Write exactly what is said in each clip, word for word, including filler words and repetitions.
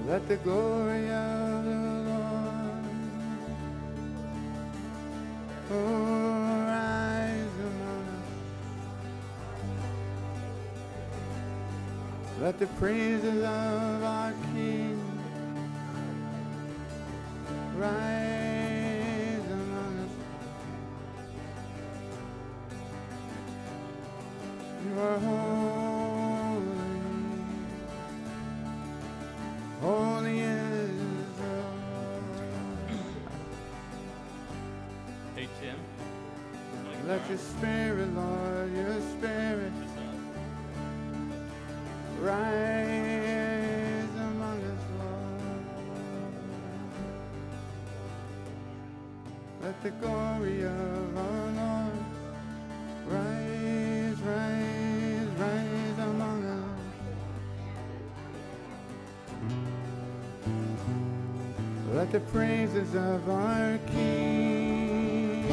Let the glory of the Lord arise among us. Let the praises of our King rise among us. You are holy, holy is the Lord. Hey, Tim. Let your spirit, Lord, your spirit rise among us, Lord. Let the glory of our Lord rise, rise, rise among us. Let the praises of our King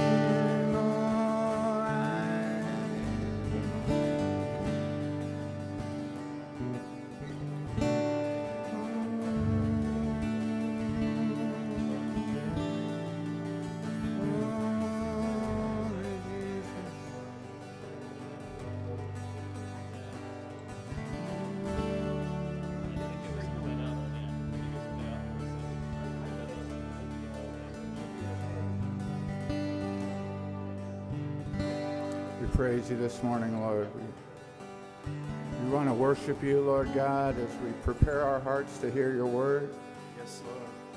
praise you this morning, Lord. We, we want to worship you, Lord God, as we prepare our hearts to hear your word. Yes, Lord.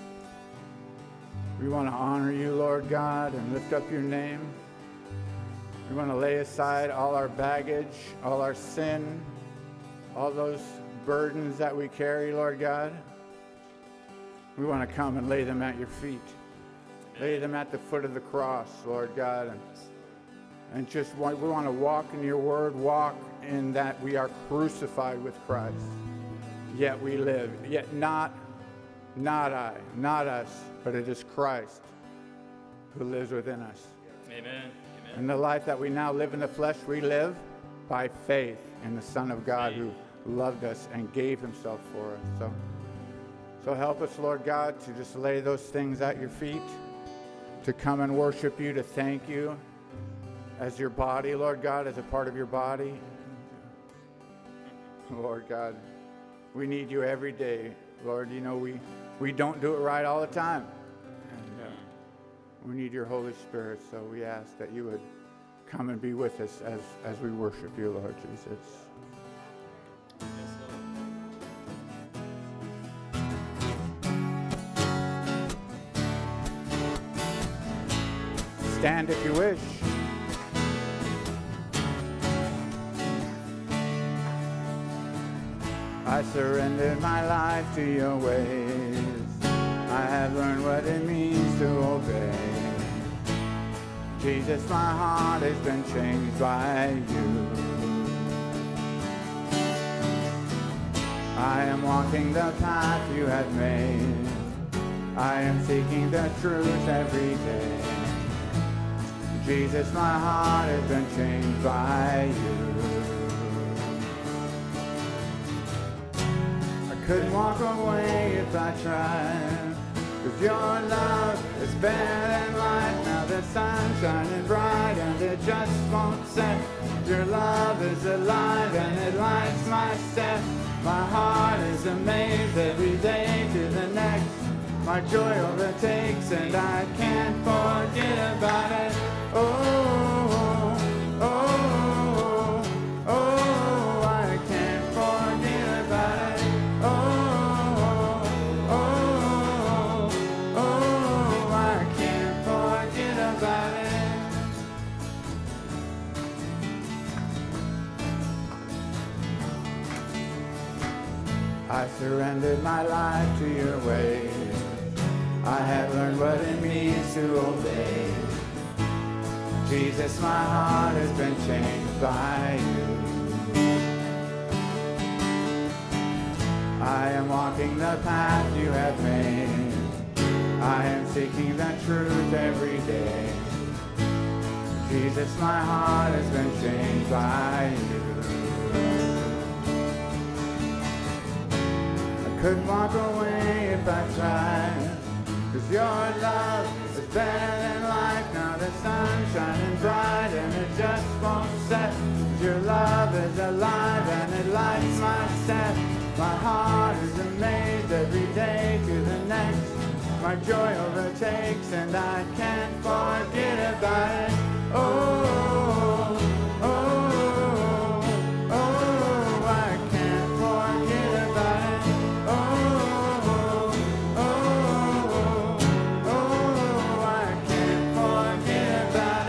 We want to honor you, Lord God, and lift up your name. We want to lay aside all our baggage, all our sin, all those burdens that we carry, Lord God. We want to come and lay them at your feet. Lay them at the foot of the cross, Lord God, and And just want, we want to walk in your word, walk in that we are crucified with Christ. Yet we live. Yet not, not I, not us, but it is Christ who lives within us. Amen. Amen. And the life that we now live in the flesh, we live by faith in the Son of God who loved us and gave himself for us. So, so help us, Lord God, to just lay those things at your feet, to come and worship you, to thank you as your body, Lord God, as a part of your body. Lord God, we need you every day. Lord, you know, we, we don't do it right all the time. And uh, we need your Holy Spirit, so we ask that you would come and be with us as, as we worship you, Lord Jesus. Stand if you wish. I surrendered my life to your ways. I have learned what it means to obey. Jesus, my heart has been changed by you. I am walking the path you have made. I am seeking the truth every day. Jesus, my heart has been changed by you. Couldn't walk away if I tried, 'cause your love is better than life. Now the sun's shining bright and it just won't set. Your love is alive and it lights my step. My heart is amazed every day to the next. My joy overtakes and I can't forget about it. Oh, oh, oh, oh, I can't forget about it. I surrendered my life to your ways. I have learned what it means to obey. Jesus, my heart has been changed by you. I am walking the path you have made. I am seeking the truth every day. Jesus, my heart has been changed by you. could walk away if I tried. Cause your love is better than life. Now the sun's shining bright and it just won't set. Your love is alive and it lights my step. My heart is amazed every day to the next. My joy overtakes and I can't forget about it. Oh, oh, oh, oh, I can't forget about it. Oh, oh, oh, oh, I can't forget about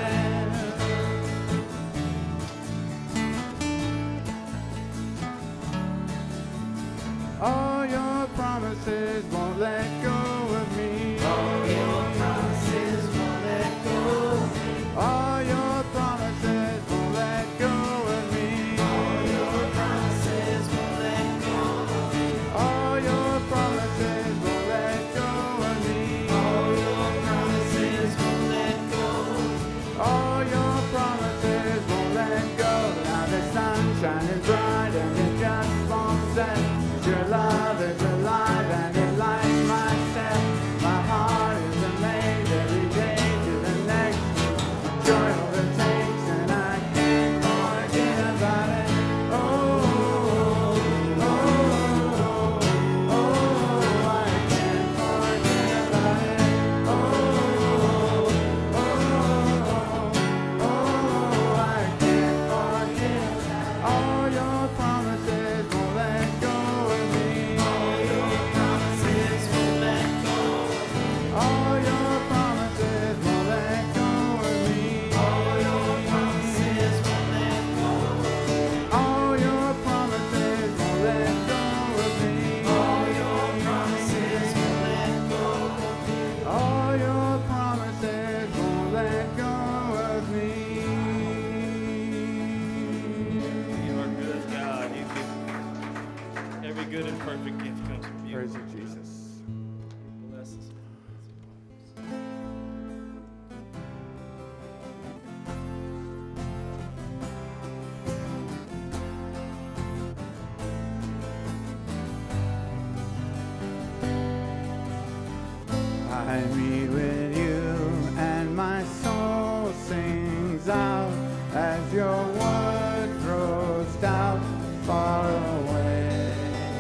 it. All your promises won't let go of me. All your promises won't let go of me. All your promises won't let go of me. All your promises won't let go of me. All your promises won't let go of me. All your promises won't let go of me. All your promises won't let go. Now the sun's shining bright and it just won't set. Your love is alive and it lights my step. My heart is amazed every day to the next. Joy overtakes and I can't forget about it. Oh, oh, oh, oh, I can't forget about it. Oh, oh, oh, I can't forget. All your promises won't let go of me. All your promises won't let go of me. All your promises won't let go of me. All your promises won't let go of me. All your promises won't let go of me. All your promises won't let go of me. All your promises won't let go of me. You are good, God. You give every good and perfect gift comes from you. Praise you, Jesus. Bless us. I meet with you and my soul sings out as your word throws out far away.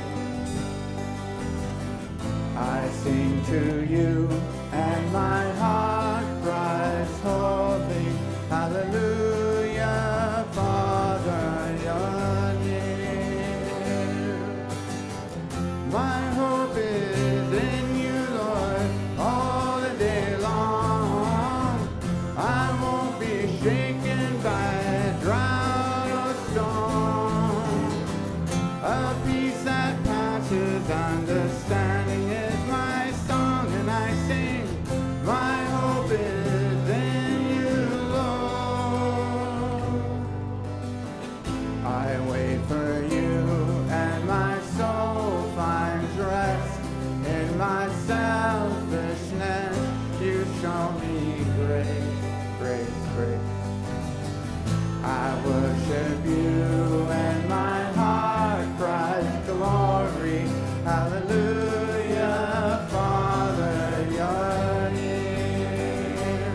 I sing to you and my heart cries holy, hallelujah, Father, you're near. My hope is in you, Lord, all the day long. I won't be shaken by a drought or storm. A peace that passes understanding is my song, and I sing. My hope is in you, Lord. I wait for you, and my soul finds rest in my selfishness. You show me grace, grace, grace. I worship you, and my heart cries glory, hallelujah, Father, you're near.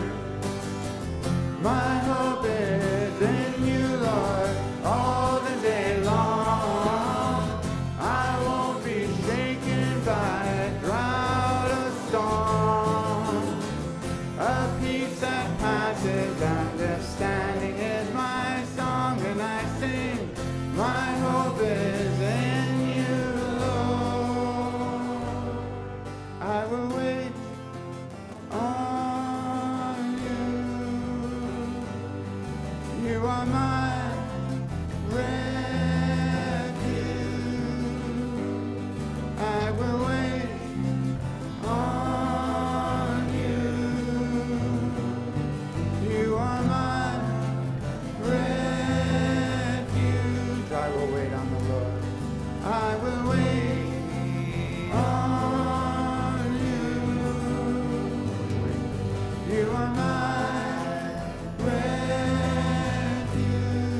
My hope is in you, Lord, all the day long. I won't be shaken by a drought or storm. A peace that passes understanding is my song, and I sing. My hope is in you, Lord. I will wait on you. You are my refuge. I will wait on you. You are my refuge. I will wait on the Lord. I will wait on you. You are my refuge.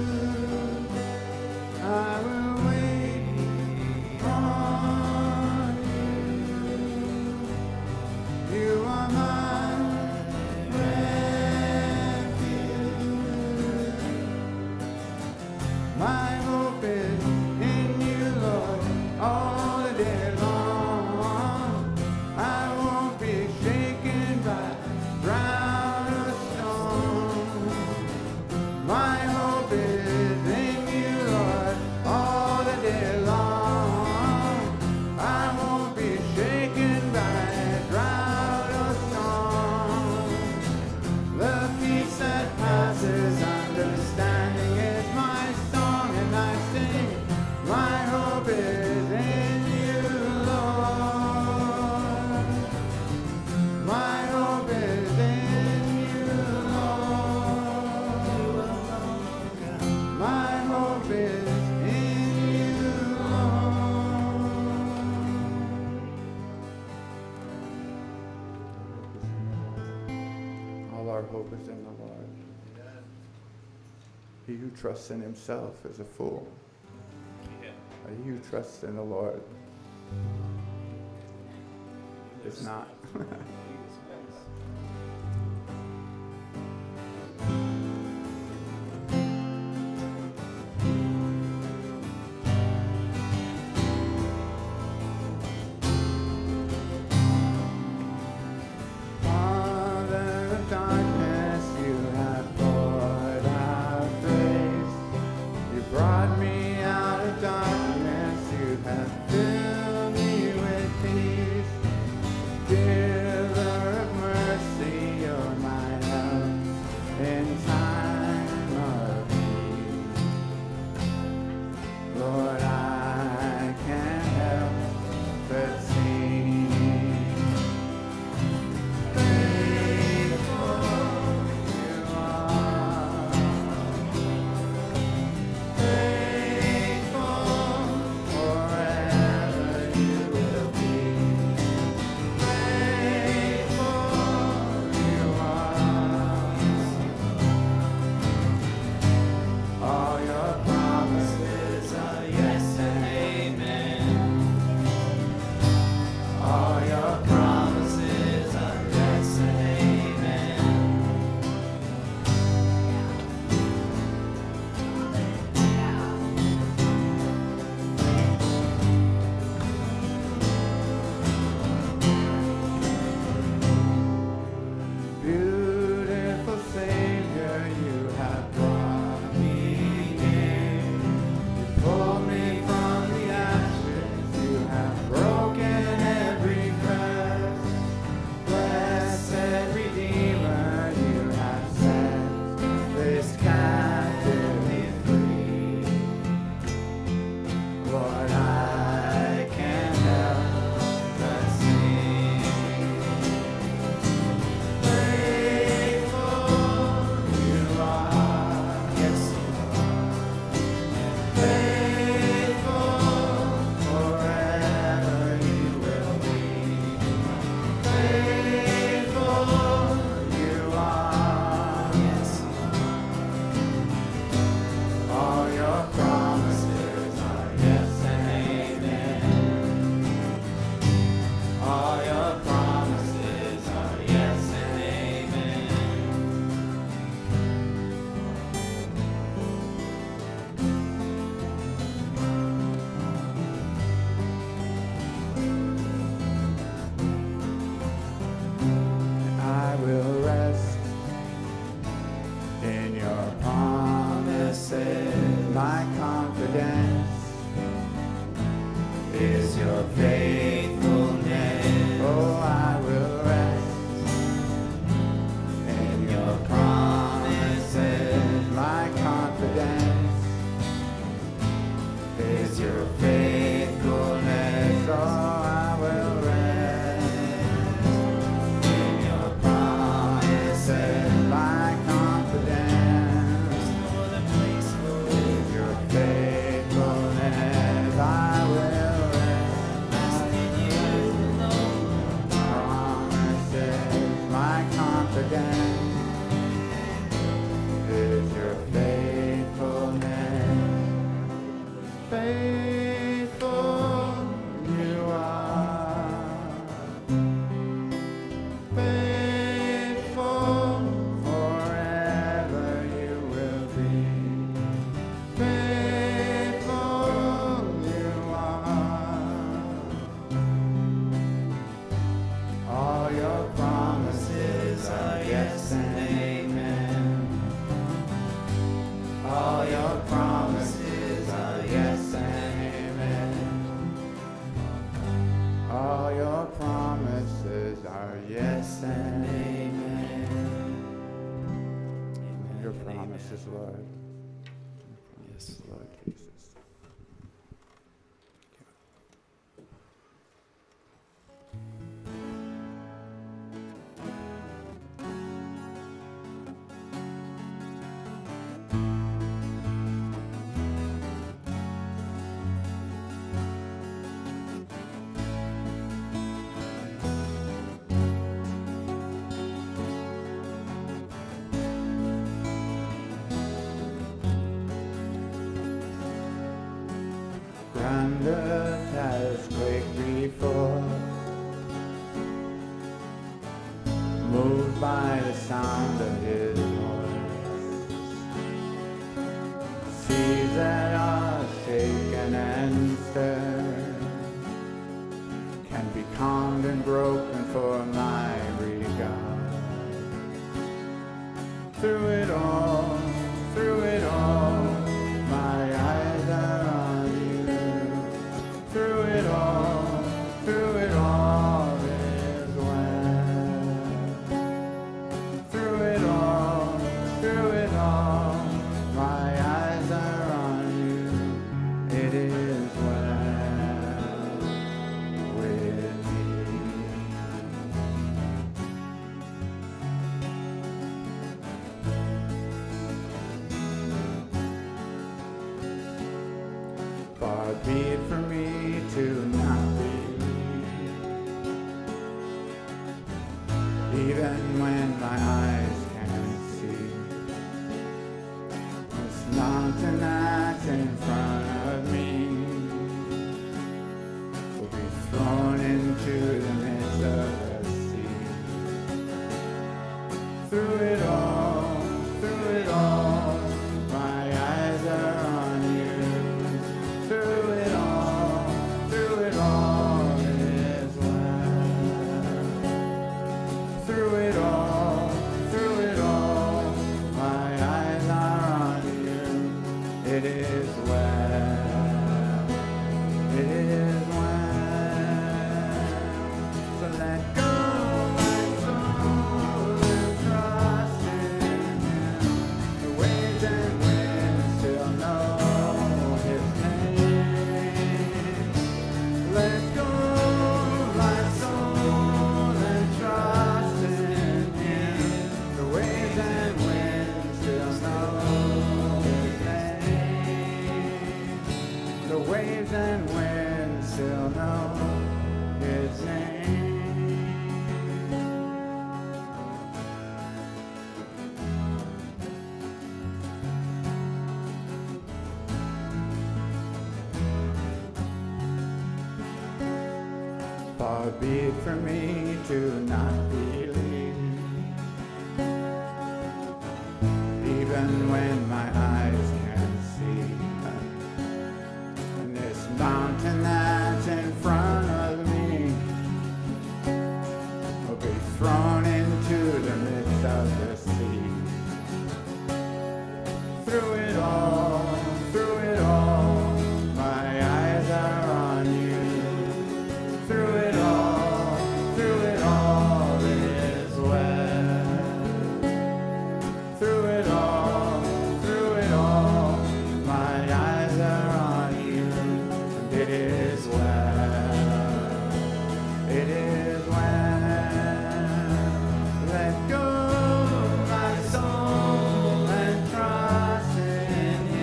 He who trusts in himself is a fool. Yeah. But he who trusts in the Lord is not. Father of darkness, you have poured out grace. You brought me out of darkness. You have filled me with peace. Giver of mercy, you're my help in time of need. Lord, I can't help but sing. Faithful you are. Faithful forever you will be. Faithful you are. All your promises are yes and amen. All your promises are yes and amen. Beautiful Savior, you have brought me in. You pulled me from the ashes. You have broken every curse. Blessed Redeemer, you have set this captive free. Lord, I can't help but sing. Faithful you are, yes you are. Faithful forever you will be. Faithful you are, yes you are. All your promises are yes and amen. All your promises are yes and amen. I will rest in your promises. My confidence is your faithfulness. Oh, I will rest in your promises. My confidence is your faithfulness. Oh, I will rest in your promises. My confidence is your faithfulness. I will rest in you alone. Promises. My confidence is your faithfulness. Faithful you are. Faithful forever you will be. Faithful you are. All your promises are yes and amen. All your promises are yes and amen. All your promises are yes and amen. Your promises, Lord. Yes, Lord Jesus. and earth has quaked before, moved by the sound of his voice. Seas that are shaken and stirred can be calmed and broken for my regard. Through it all, through it all, my eyes are on you. Through it all, through it all is well. Through it all, through it all, my eyes are on you. It is well with me. Far be it from me to not believe, even when my eyes can't see. This mountain that's in front of me will be thrown into the midst of the sea. Through it all, through it all, my eyes are on you. Through it all, through it all is well. Through it all, through it all, my eyes are on you. It is well, it is well. So let go, my soul, and trust in Him. The waves and winds still know His name. Let go, my soul, and trust in Him. The waves and winds still know His name. The waves and winds still know His name. Far be it from me to not believe, even when my eyes can't see. And this mountain that's in front of me will be thrown into the midst of the sea. Through it all, through it all, my eyes are on you. Through it all, through it all, it is well. Through it all, through it all, my eyes are on you, and it is well. It is well. Let go, my soul, and trust in Him.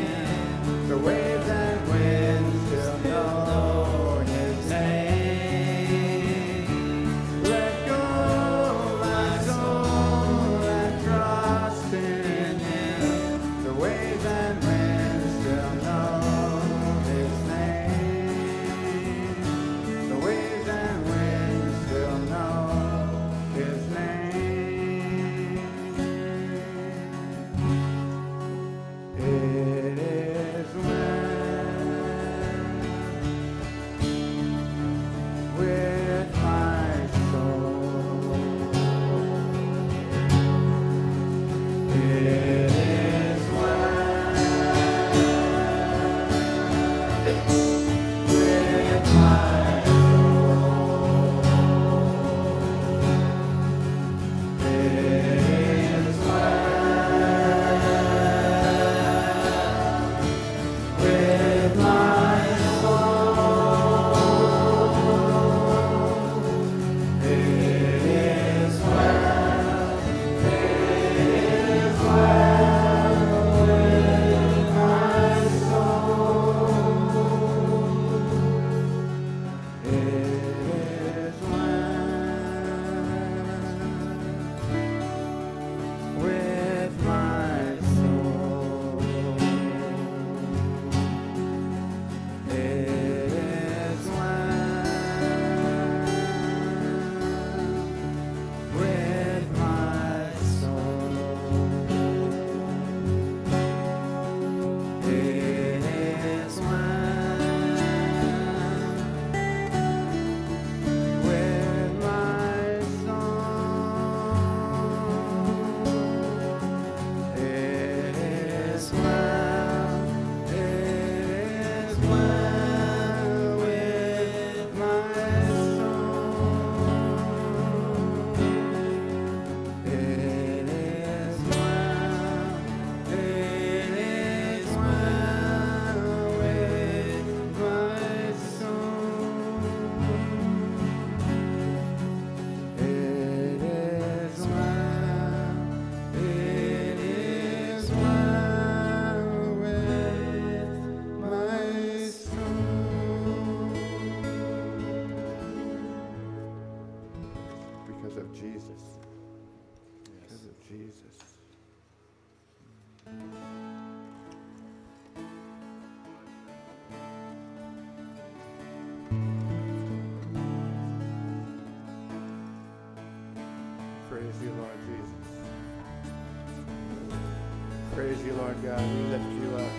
praise you, Lord God. We lift you up.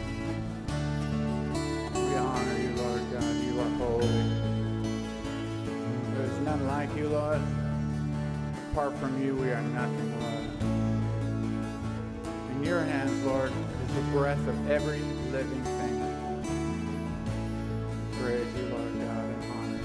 We honor you, Lord God. You are holy. There is none like you, Lord. Apart from you, we are nothing, Lord. In your hands, Lord, is the breath of every living thing. Praise you, Lord God, and honor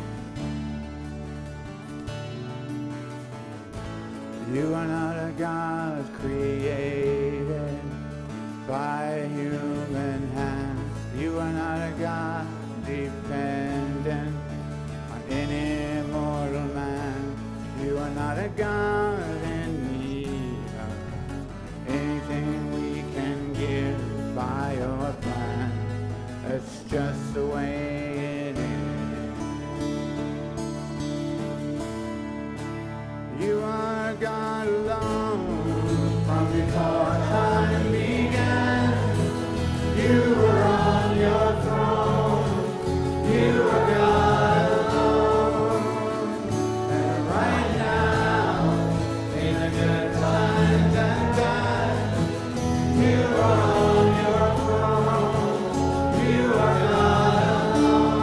you. You are not a God created by human hands. You are not a God dependent on any mortal man. You are not a God in need of anything we can give by your plan. That's just the way it is. You are God alone from before time began. You were on your throne. You are God alone. And right now, in the good times and bad, you are on your throne. You are God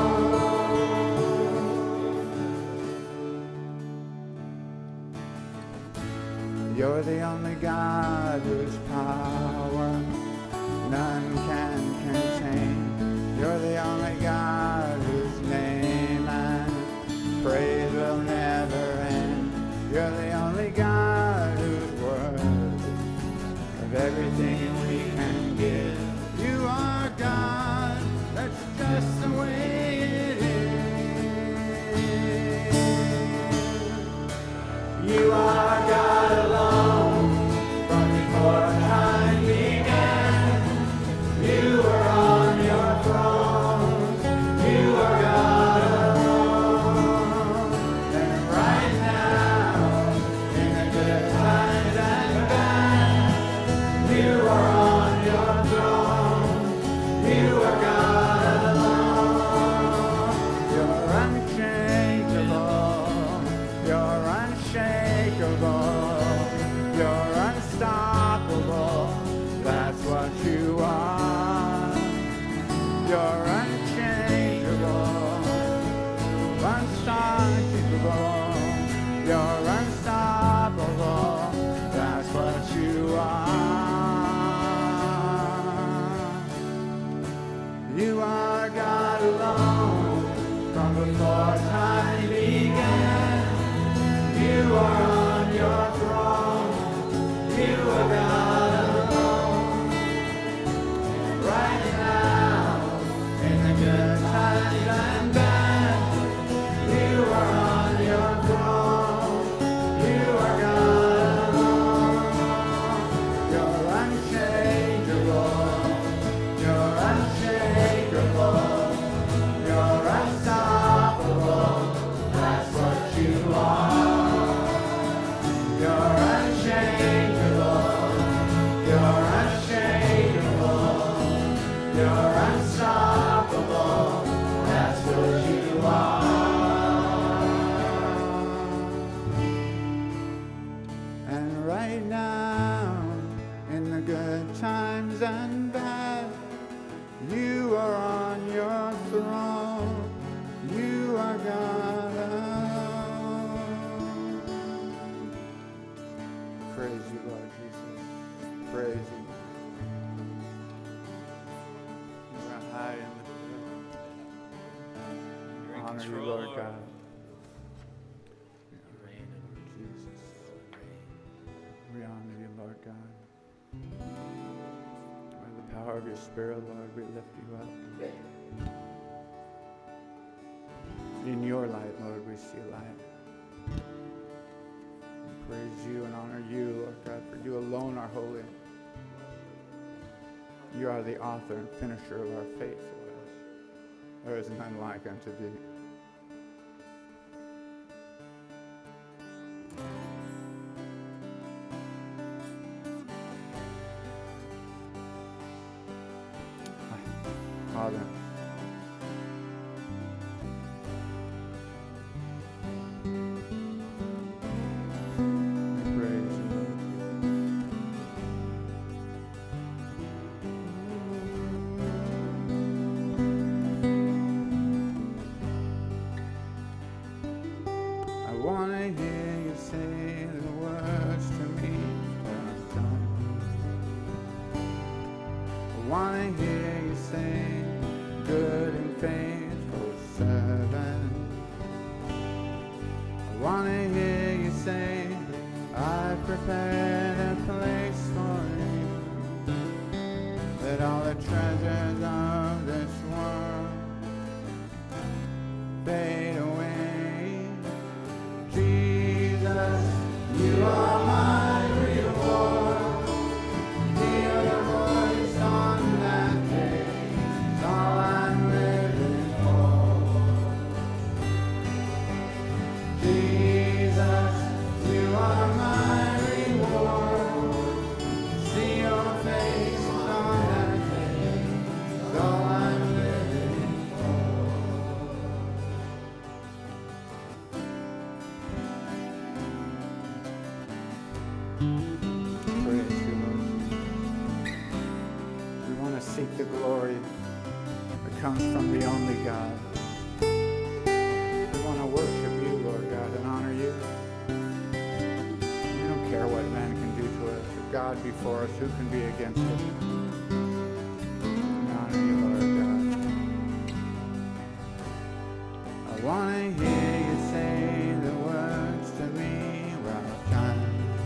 alone. You're the only God whose power none can contain. You're the only God whose name and praise will never end. You're the only God who's worthy of everything we can give. You are God, that's just the way it is. You are God alone from before time began. You are on your throne. You are God alone. And right now, in the good times and bad, you are on your throne. You are God alone. You're unchangeable. You're unshakable. You're unstoppable. That's what you are. You're unchangeable, unstoppable. You're unstoppable. That's what you are. You are God alone from before time began. You are on your throne. You are God alone. Right now, in the good times and bad, you are on your throne. You are God alone. You're unchangeable. You're unshakable. You're unstoppable. That's what you are. You're unchangeable. You're unshakable. You're unstoppable. That's what you are. And right now, in the good times and bad, you are on your throne. You are God alone. Praise you, Lord Jesus. Praise you. You are high and lifted You're in up. Honor you, control, Lord Lord. God. You reign and Jesus. reign. We honor you, Lord God. By the power of your Spirit, Lord, we lift you up. In your light, Lord, we see light. We praise you and honor you, Lord God, for you alone are holy. You are the author and finisher of our faith, Lord. There is none like unto thee. Father, we praise you, Lord. want to hear you sing, good and faithful servant. I want to hear you say, I prepared a place for you. Let all the treasures of this world fade away. Jesus, you are my reward. Hear the voice on that day. It's all I'm living for. Jesus, you are my reward. See your face on that day. It's all I'm living for. Praise you, Lord. We want to seek the glory that comes from the only God. We want to worship you, Lord God, and honor you. We don't care what man can do to us. If God be for us, who can be against us? We honor you, Lord God. I want to hear you say the words to me while time.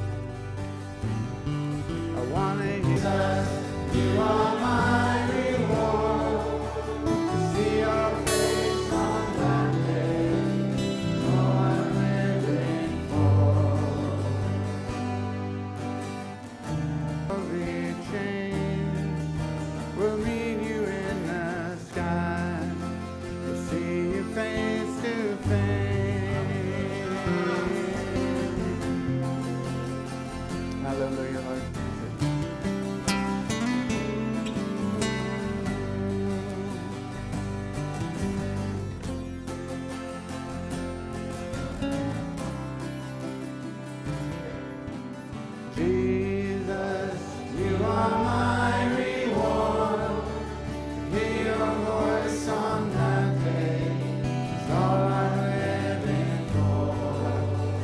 I want to hear Jesus, you are my reward. To see your face on that day, all I'm living for. Every change will meet you in the sky. We'll see you face to face. Hallelujah, Lord. Jesus, you are my reward. Hear your voice on that day. It's all I'm living for.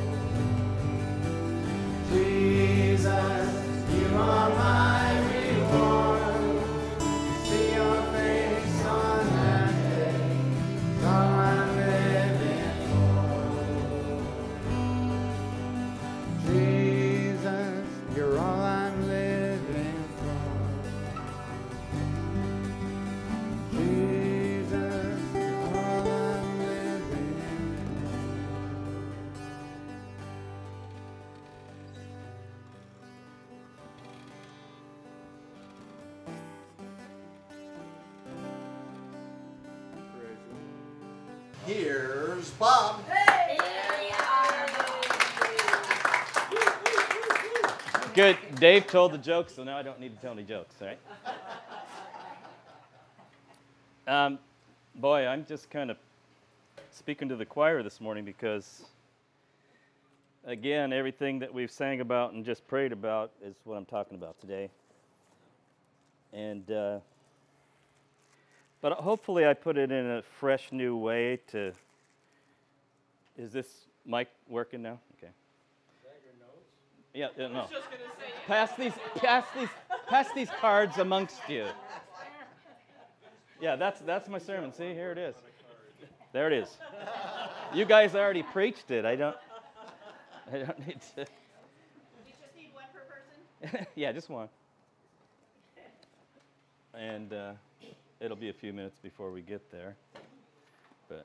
Jesus, you are my reward. See your face on that day. It's all I'm living for. Jesus, you're all I'm living for. Jesus, you're all I'm living for. Praise you. Here's Bob. Good. Dave told the jokes, so now I don't need to tell any jokes, all right? Um, boy, I'm just kind of speaking to the choir this morning because, again, everything that we've sang about and just prayed about is what I'm talking about today. And, uh, but hopefully I put it in a fresh new way to, is this mic working now? Okay. Yeah, yeah, no. Pass these, pass these, pass these cards amongst you. Yeah, that's that's my sermon. See, here it is. There it is. You guys already preached it. I don't. I don't need to. You just need one per person? Yeah, just one. And uh, it'll be a few minutes before we get there, but.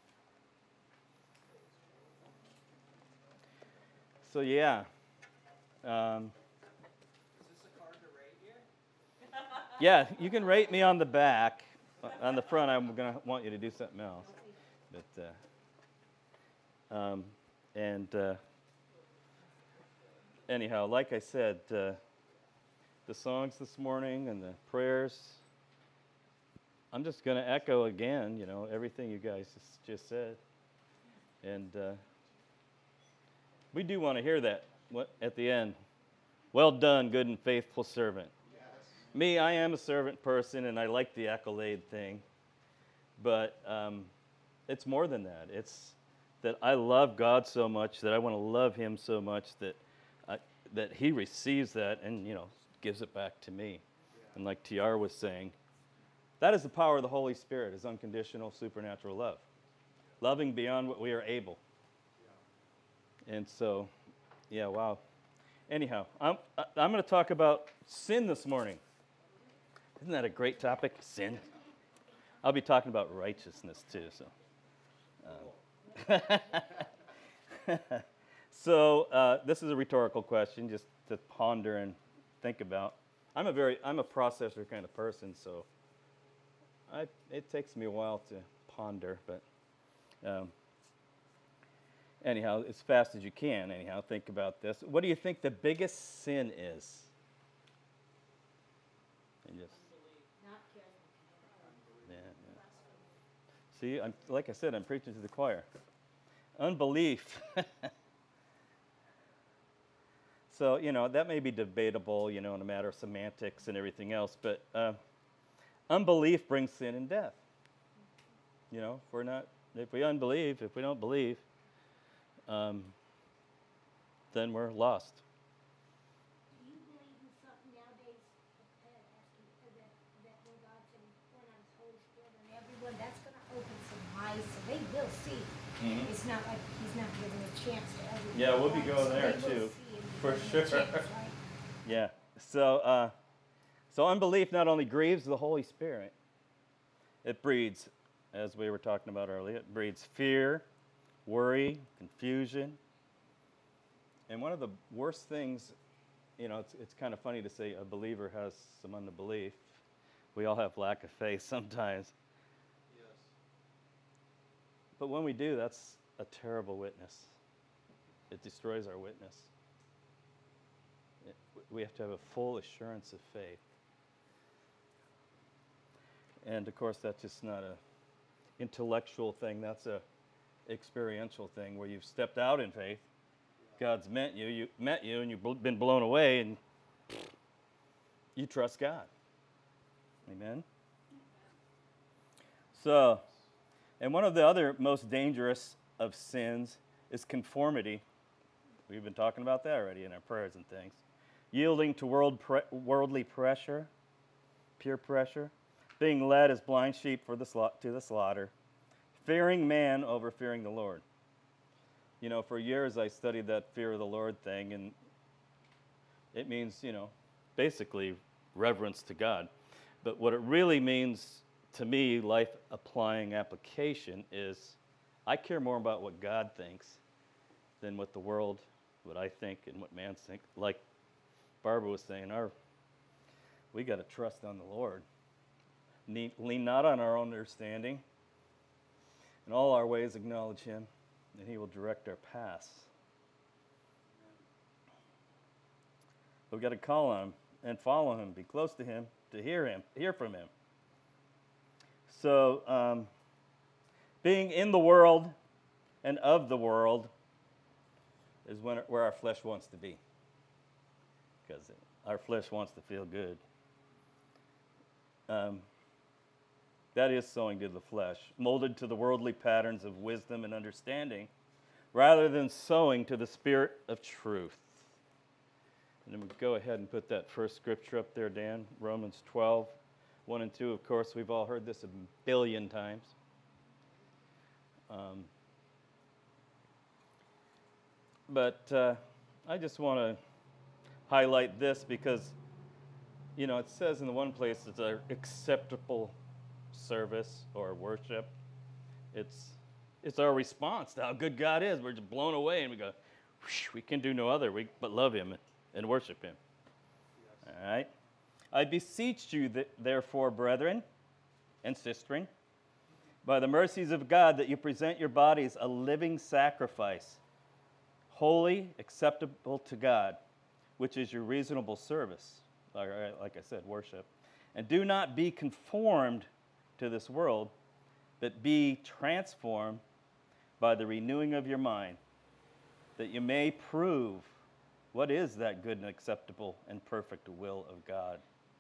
So yeah. Um, Is this a card to rate here? yeah, you can rate me on the back. On the front, I'm going to want you to do something else. But uh, um, and uh, anyhow, like I said, uh, the songs this morning and the prayers, I'm just going to echo again, you know, everything you guys just said. And uh, we do want to hear that what, at the end. Well done, good and faithful servant. Yes. Me, I am a servant person, and I like the accolade thing. But um, it's more than that. It's that I love God so much that I want to love Him so much that I, that He receives that and, you know, gives it back to me. And like T R was saying, that is the power of the Holy Spirit, is unconditional supernatural love. Loving beyond what we are able. And so, yeah, wow. Anyhow, I'm, I'm going to talk about sin this morning. Isn't that a great topic? Sin. I'll be talking about righteousness too. So, um. so uh, this is a rhetorical question, just to ponder and think about. I'm a very, I'm a processor kind of person, so I, it takes me a while to ponder. But um, anyhow, as fast as you can. Anyhow, think about this. What do you think the biggest sin is? And just, yeah, yeah. See, I'm, like I said, I'm preaching to the choir. Unbelief. So, you know, that may be debatable, you know, in a matter of semantics and everything else, but uh, unbelief brings sin and death. You know, if we're not, if we unbelieve, if we don't believe, um, then we're lost. Do you believe in something nowadays, uh, asking for that, that when God said He's pouring out His Holy Spirit on everyone, that's going to open some eyes so they will see. Mm-hmm. It's not like He's not giving a chance to everyone. Yeah, we'll be right? going So there they will too, see and for give them a sure. chance, right? Yeah. So, uh, so unbelief not only grieves the Holy Spirit, it breeds, as we were talking about earlier, it breeds fear, worry, confusion. And one of the worst things, you know, it's, it's kind of funny to say a believer has some unbelief. We all have lack of faith sometimes. Yes. But when we do, that's a terrible witness. It destroys our witness. It, we have to have a full assurance of faith. And of course, that's just not a intellectual thing. That's a experiential thing where you've stepped out in faith. God's met you, you met you, and you've bl- been blown away, and you trust God. Amen. So, and one of the other most dangerous of sins is conformity. We've been talking about that already in our prayers and things. Yielding to world pre- worldly pressure, peer pressure, being led as blind sheep for the sla- to the slaughter, fearing man over fearing the Lord. You know, for years I studied that fear of the Lord thing, and it means, you know, basically reverence to God. But what it really means to me, life applying application, is I care more about what God thinks than what the world, what I think, and what man thinks. Like Barbara was saying, our we got to trust on the Lord. Ne- lean not on our own understanding. In all our ways acknowledge Him, and He will direct our paths. We've got to call on Him and follow Him, be close to Him, to hear Him, hear from Him. So, um, being in the world and of the world is when, where our flesh wants to be, because our flesh wants to feel good. Um, that is sowing to the flesh, molded to the worldly patterns of wisdom and understanding, rather than sowing to the spirit of truth. And then we go ahead and put that first scripture up there, Dan, Romans twelve, one and two. Of course, we've all heard this a billion times. Um, but uh, I just want to highlight this because, you know, it says in the one place it's an acceptable service or worship. It's it's our response to how good God is. We're just blown away, and we go, we can do no other we, but love Him and worship Him. Yes. All right? I beseech you, th- therefore, brethren and sistren, by the mercies of God, that you present your bodies a living sacrifice, holy, acceptable to God, which is your reasonable service, like, like I said, worship. And do not be conformed to this world, but be transformed by the renewing of your mind, that you may prove what is that good and acceptable and perfect will of God.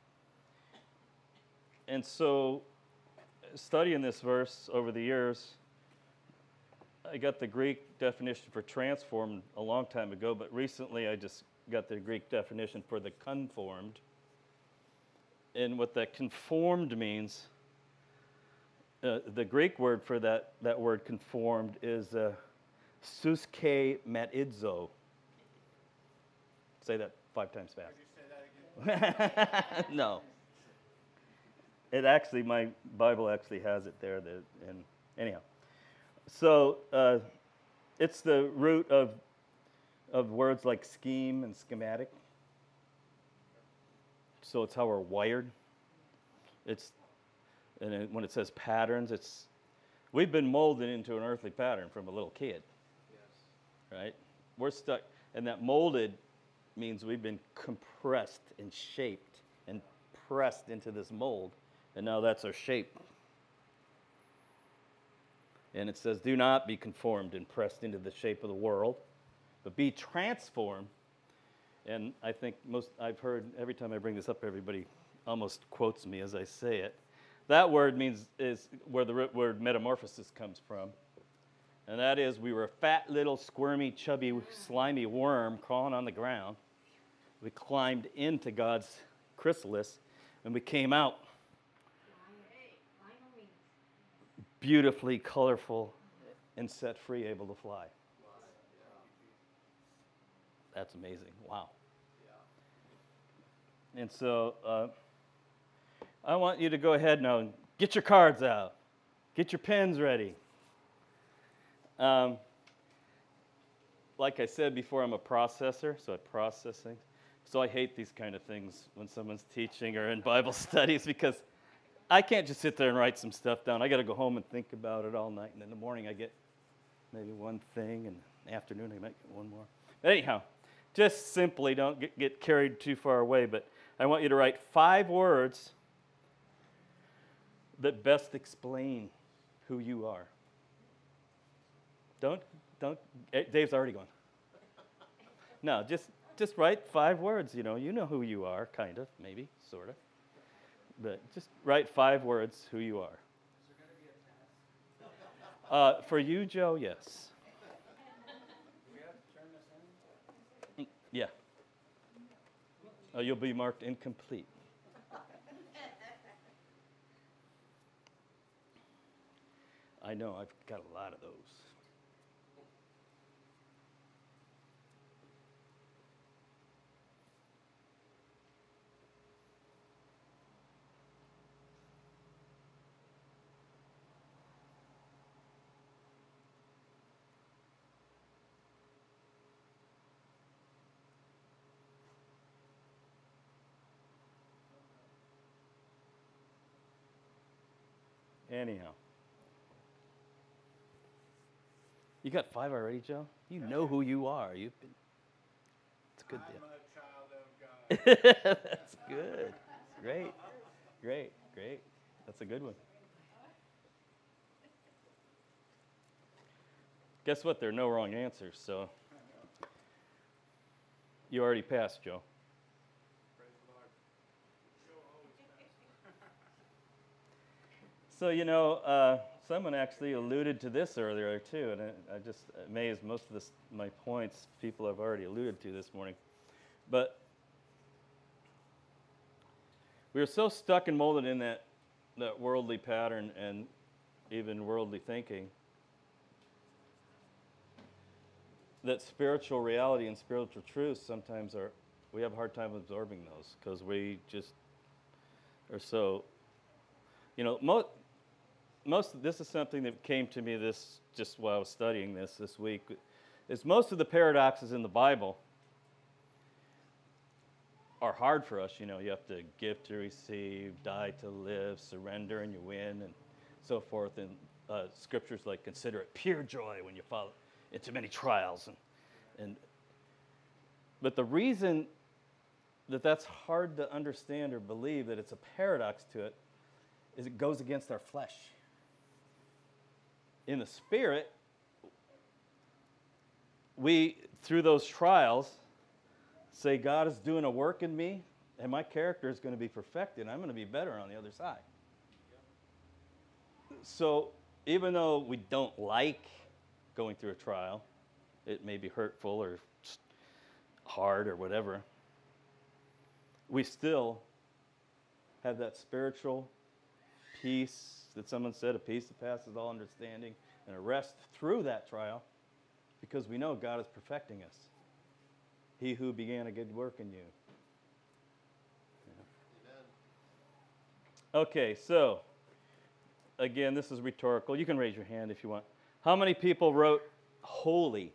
And so, studying this verse over the years, I got the Greek definition for transformed a long time ago, but recently I just got the Greek definition for the conformed. and what that conformed means, uh, the Greek word for that, that word conformed is uh, suske matidzo. Say that five times fast. Could you say that again? No. It actually, my Bible actually has it there. That, and anyhow, so uh, it's the root of of words like scheme and schematic. So it's how we're wired. It's and it, when it says patterns, it's we've been molded into an earthly pattern from a little kid. Yes. Right? We're stuck, and that molded means we've been compressed and shaped and pressed into this mold, and now that's our shape. And it says, do not be conformed and pressed into the shape of the world, but be transformed. And I think most, I've heard, every time I bring this up, everybody almost quotes me as I say it. That word means, is where the word metamorphosis comes from. And that is, we were a fat little squirmy, chubby, slimy worm crawling on the ground. We climbed into God's chrysalis, and we came out beautifully colorful and set free, able to fly. That's amazing. Wow. And so uh, I want you to go ahead now and get your cards out. Get your pens ready. Um, like I said before, I'm a processor, so I process things. So I hate these kind of things when someone's teaching or in Bible studies because I can't just sit there and write some stuff down. I got to go home and think about it all night. And in the morning, I get maybe one thing, and in the afternoon, I might get one more. But anyhow, just simply don't get, get carried too far away. But I want you to write five words that best explain who you are. Don't, don't, Dave's already going. No, just, just write five words. You know, you know who you are, kind of, maybe, sort of. But just write five words who you are. Is there going to be a test? Uh, for you, Joe, yes. Do we have to turn this in? Mm, Yeah. Uh, you'll be marked incomplete. I know, I've got a lot of those. Anyhow. You got five already, Joe? You know who you are. You've been. It's a good I'm a child of God. deal. That's good. Great. Great. Great. That's a good one. Guess what? There are no wrong answers, so you already passed, Joe. Praise the Lord. Joe always passes. So, you know, uh, someone actually alluded to this earlier, too, and it, I just amazed most of this, my points people have already alluded to this morning. But we are so stuck and molded in that, that worldly pattern and even worldly thinking that spiritual reality and spiritual truths sometimes are, we have a hard time absorbing those because we just are so, you know, most, most, this is something that came to me this, just while I was studying this this week, is most of the paradoxes in the Bible are hard for us. You know, you have to give to receive, die to live, surrender and you win, and so forth. And uh, scriptures like, consider it pure joy when you fall into many trials. And, and But the reason that that's hard to understand or believe, that it's a paradox to it, is it goes against our flesh. In the Spirit, we, through those trials, say, God is doing a work in me, and my character is going to be perfected, and I'm going to be better on the other side. So even though we don't like going through a trial, it may be hurtful or hard or whatever, we still have that spiritual peace that someone said, a peace that passes all understanding, and a rest through that trial, because we know God is perfecting us. He who began a good work in you. Yeah. Okay, so, again, this is rhetorical. You can raise your hand if you want. How many people wrote holy?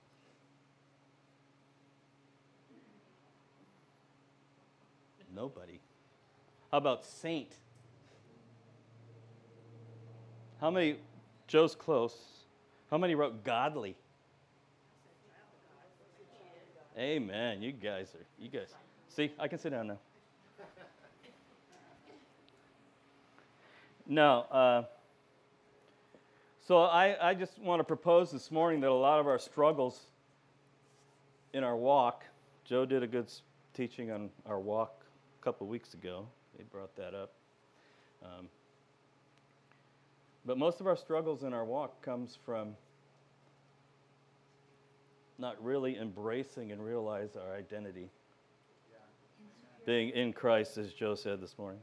Nobody. How about saint? How many, Joe's close. How many wrote godly? Amen. You guys are, you guys. See, I can sit down now. No, uh, so I, I just want to propose this morning that a lot of our struggles in our walk, Joe did a good teaching on our walk a couple of weeks ago. He brought that up. Um, but most of our struggles in our walk comes from not really embracing and realize our identity. Yeah. Being in Christ, as Joe said this morning.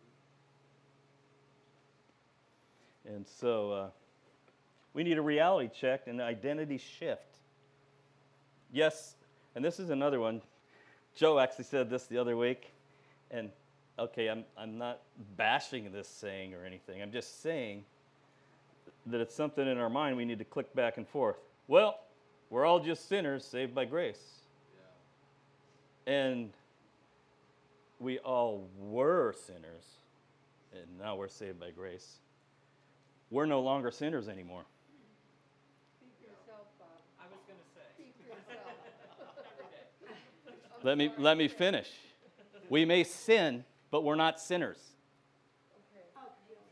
And so uh, we need a reality check and an identity shift. Yes, and this is another one. Joe actually said this the other week. And, okay, I'm, I'm not bashing this saying or anything. I'm just saying that it's something in our mind we need to click back and forth. Well, we're all just sinners saved by grace. Yeah. And we all were sinners, and now we're saved by grace. We're no longer sinners anymore. Speak yourself, Bob. I was going to say. Speak yourself. Let me, let me finish. We may sin, but we're not sinners. Okay.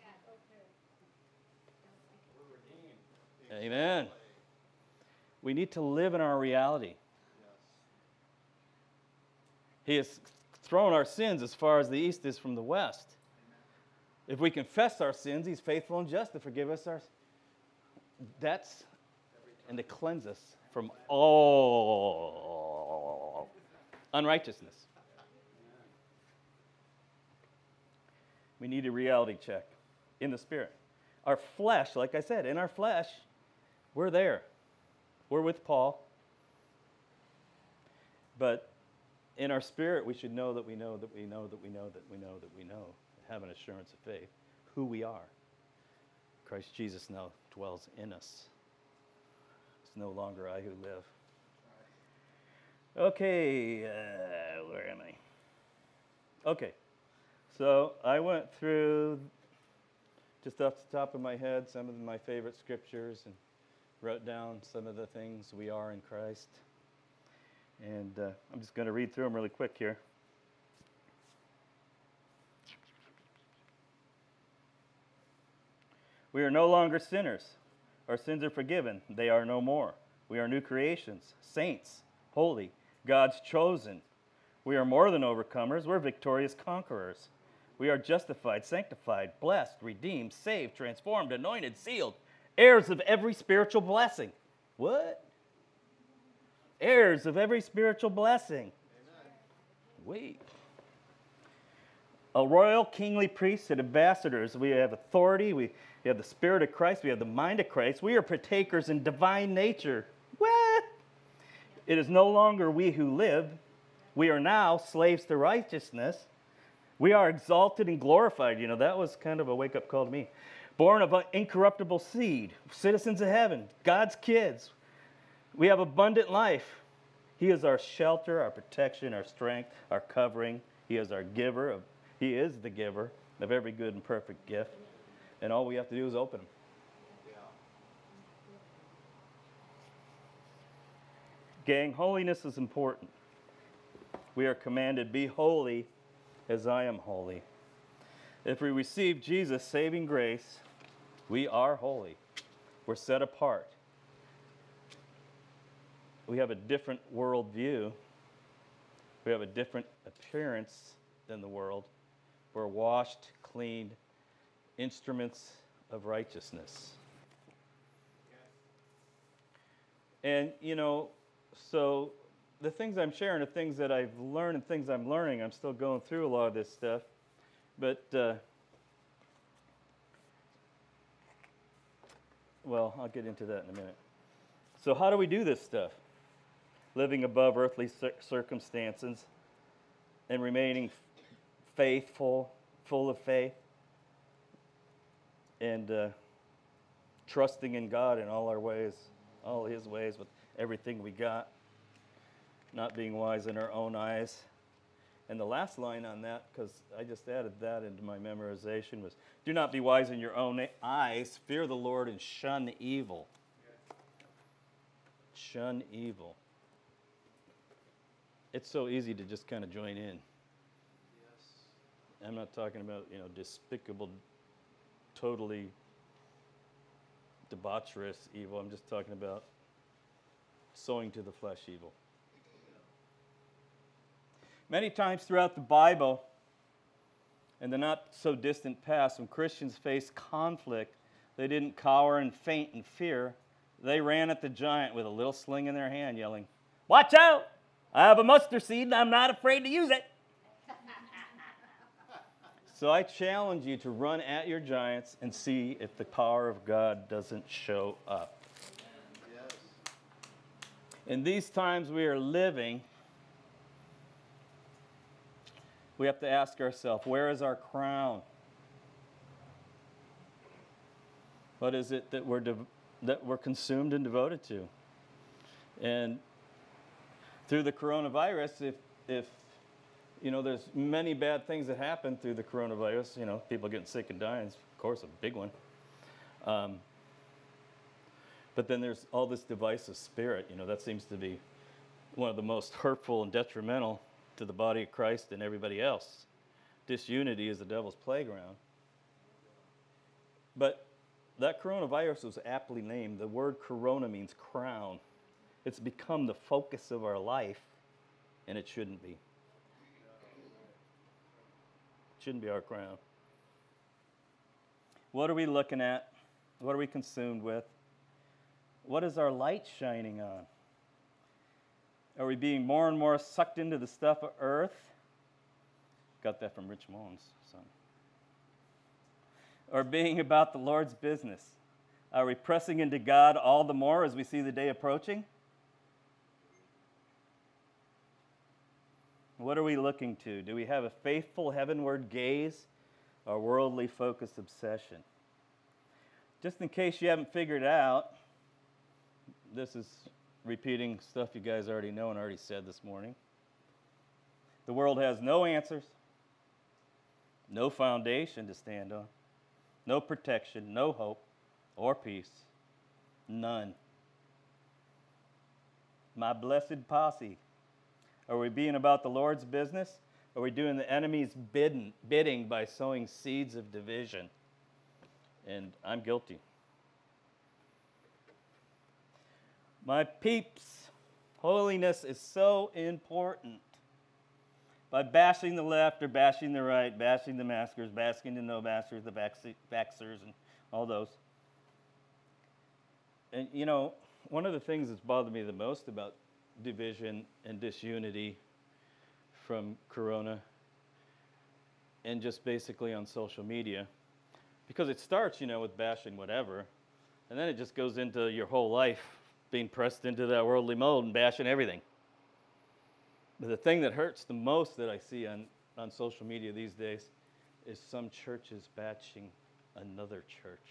Okay. Amen. We need to live in our reality. He has thrown our sins as far as the east is from the west. If we confess our sins, he's faithful and just to forgive us our debts and to cleanse us from all unrighteousness. We need a reality check in the spirit. Our flesh, like I said, in our flesh, we're there. We're with Paul. But in our spirit, we should know that we know that we know that we know that we know that we know, have an assurance of faith, who we are. Christ Jesus now dwells in us. It's no longer I who live. Okay, uh, where am I? Okay, so I went through, just off the top of my head, some of my favorite scriptures and wrote down some of the things we are in Christ. And uh, I'm just going to read through them really quick here. We are no longer sinners. Our sins are forgiven. They are no more. We are new creations, saints, holy, God's chosen. We are more than overcomers. We're victorious conquerors. We are justified, sanctified, blessed, redeemed, saved, transformed, anointed, sealed, heirs of every spiritual blessing. What? Heirs of every spiritual blessing. Amen. Wait. A royal kingly priesthood, ambassadors. We have authority. We, we have the Spirit of Christ. We have the mind of Christ. We are partakers in divine nature. What? It is no longer we who live. We are now slaves to righteousness. We are exalted and glorified. You know, that was kind of a wake-up call to me. Born of an incorruptible seed, citizens of heaven, God's kids. We have abundant life. He is our shelter, our protection, our strength, our covering. He is our giver. Of, he is the giver of every good and perfect gift. And all we have to do is open him. Gang, holiness is important. We are commanded, be holy as I am holy. If we receive Jesus' saving grace, we are holy. We're set apart. We have a different worldview. We have a different appearance than the world. We're washed, cleaned, instruments of righteousness. And, you know, so the things I'm sharing are things that I've learned and things I'm learning. I'm still going through a lot of this stuff. But, uh, well, I'll get into that in a minute. So how do we do this stuff? Living above earthly cir- circumstances and remaining f- faithful, full of faith, and uh, trusting in God in all our ways, all His ways with everything we got, not being wise in our own eyes. And the last line on that, because I just added that into my memorization, was, do not be wise in your own eyes, fear the Lord and shun evil. Shun evil. It's so easy to just kind of join in. I'm not talking about, you know, despicable, totally debaucherous evil. I'm just talking about sowing to the flesh evil. Many times throughout the Bible, in the not so distant past, when Christians faced conflict, they didn't cower and faint in fear. They ran at the giant with a little sling in their hand, yelling, "Watch out! I have a mustard seed and I'm not afraid to use it." So I challenge you to run at your giants and see if the power of God doesn't show up. Yes. In these times we are living, we have to ask ourselves, where is our crown? What is it that we're dev- that we're consumed and devoted to? And through the coronavirus, if if you know, there's many bad things that happen through the coronavirus. You know, people getting sick and dying is, of course, a big one. Um, but then there's all this divisive spirit. You know, that seems to be one of the most hurtful and detrimental to the body of Christ and everybody else. Disunity is the devil's playground. But that coronavirus was aptly named. The word corona means crown. It's become the focus of our life, and it shouldn't be. It shouldn't be our crown. What are we looking at? What are we consumed with? What is our light shining on? Are we being more and more sucked into the stuff of earth? Got that from Rich Mullins' son. Or being about the Lord's business? Are we pressing into God all the more as we see the day approaching? What are we looking to? Do we have a faithful heavenward gaze or worldly focused obsession? Just in case you haven't figured it out, this is repeating stuff you guys already know and already said this morning. The world has no answers, no foundation to stand on, no protection, no hope or peace, none. My blessed posse. Are we being about the Lord's business? Are we doing the enemy's bidding, bidding by sowing seeds of division? And I'm guilty. My peeps, holiness is so important. By bashing the left or bashing the right, bashing the maskers, bashing the no-maskers, the vaxxers, and all those. And, you know, one of the things that's bothered me the most about division and disunity from Corona and just basically on social media, because it starts, you know, with bashing whatever, and then it just goes into your whole life being pressed into that worldly mold and bashing everything. But the thing that hurts the most that I see on, on social media these days is some churches bashing another church.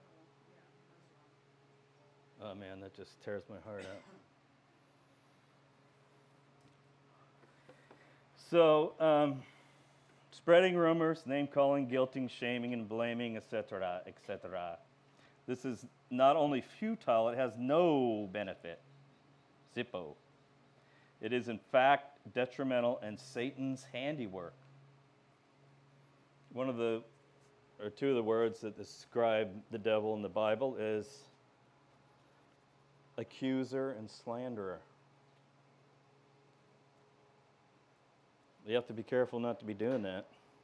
Oh man, that just tears my heart out. So, um, spreading rumors, name-calling, guilting, shaming, and blaming, et cetera, et cetera. This is not only futile, it has no benefit. Zippo. It is, in fact, detrimental and Satan's handiwork. One of the, or two of the words that describe the devil in the Bible is accuser and slanderer. You have to be careful not to be doing that.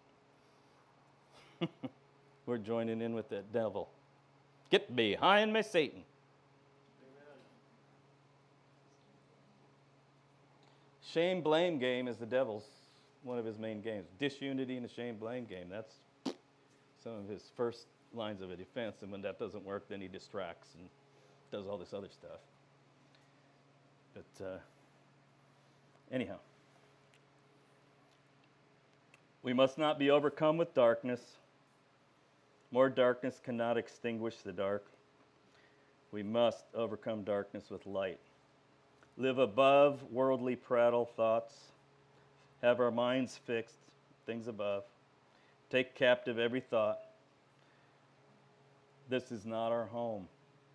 We're joining in with that devil. Get behind me, Satan. Amen. Shame, blame game is the devil's one of his main games. Disunity and the shame blame game. That's some of his first lines of a defense. And when that doesn't work, then he distracts and does all this other stuff. But uh, anyhow, we must not be overcome with darkness. More darkness cannot extinguish the dark. We must overcome darkness with light. Live above worldly prattle thoughts. Have our minds fixed, things above. Take captive every thought. This is not our home.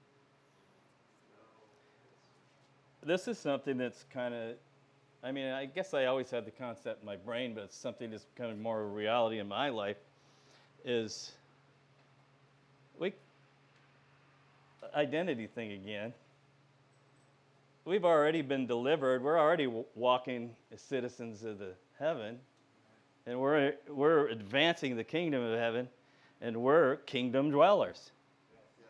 This is something that's kind of, I mean, I guess I always had the concept in my brain, but it's something that's becoming more of a reality in my life, is we, identity thing again. We've already been delivered. We're already w- walking as citizens of the heaven, and we're we're advancing the kingdom of heaven, and we're kingdom dwellers. Yes.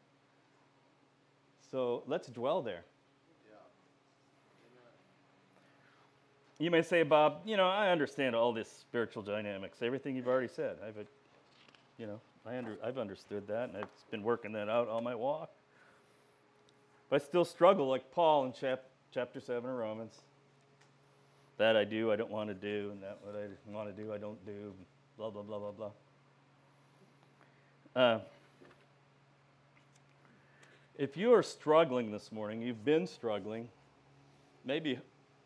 So let's dwell there. Yeah. Amen. You may say, Bob, you know, I understand all this spiritual dynamics, everything you've already said. I've, you know, I under, I've understood that, and I've been working that out all my walk. But I still struggle, like Paul in chap, chapter seven of Romans. That I do, I don't want to do, and that what I want to do, I don't do, blah, blah, blah, blah, blah. Uh, if you are struggling this morning, you've been struggling, maybe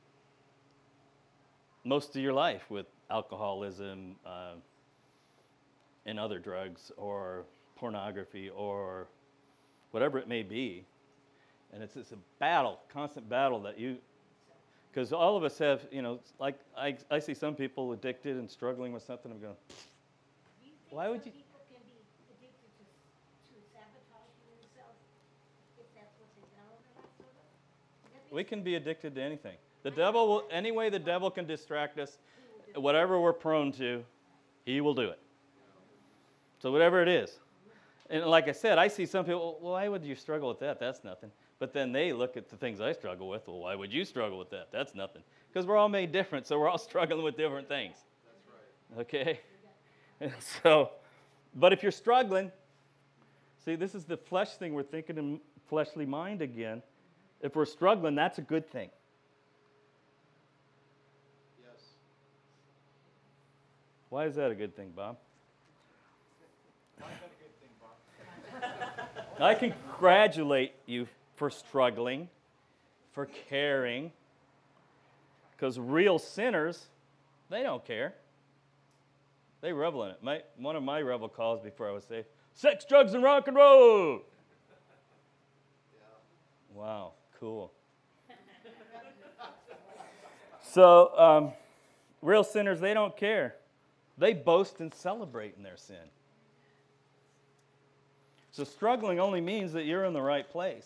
most of your life with alcoholism uh, and other drugs or pornography or whatever it may be. And it's, it's a battle, constant battle that you, because all of us have, you know, like I, I see some people addicted and struggling with something. I'm going, Do you think Why would some you- people can be addicted to, to sabotaging themselves if that's what they know in their life? So that- that we makes can be addicted to anything. The devil will, any way the devil can distract us, whatever we're prone to, he will do it. So whatever it is. And like I said, I see some people, well, why would you struggle with that? That's nothing. But then they look at the things I struggle with. Well, why would you struggle with that? That's nothing. Because we're all made different, so we're all struggling with different things. That's right. Okay? So, but if you're struggling, see, this is the flesh thing. We're thinking in fleshly mind again. If we're struggling, that's a good thing. Yes. Why is that a good thing, Bob? Why is that a good thing, Bob? I congratulate you for struggling, for caring, because real sinners, they don't care. They revel in it. My, one of my revel calls before I was saved, sex, drugs, and rock and roll. Yeah. Wow, cool. So, um, real sinners, they don't care. They boast and celebrate in their sin. So struggling only means that you're in the right place.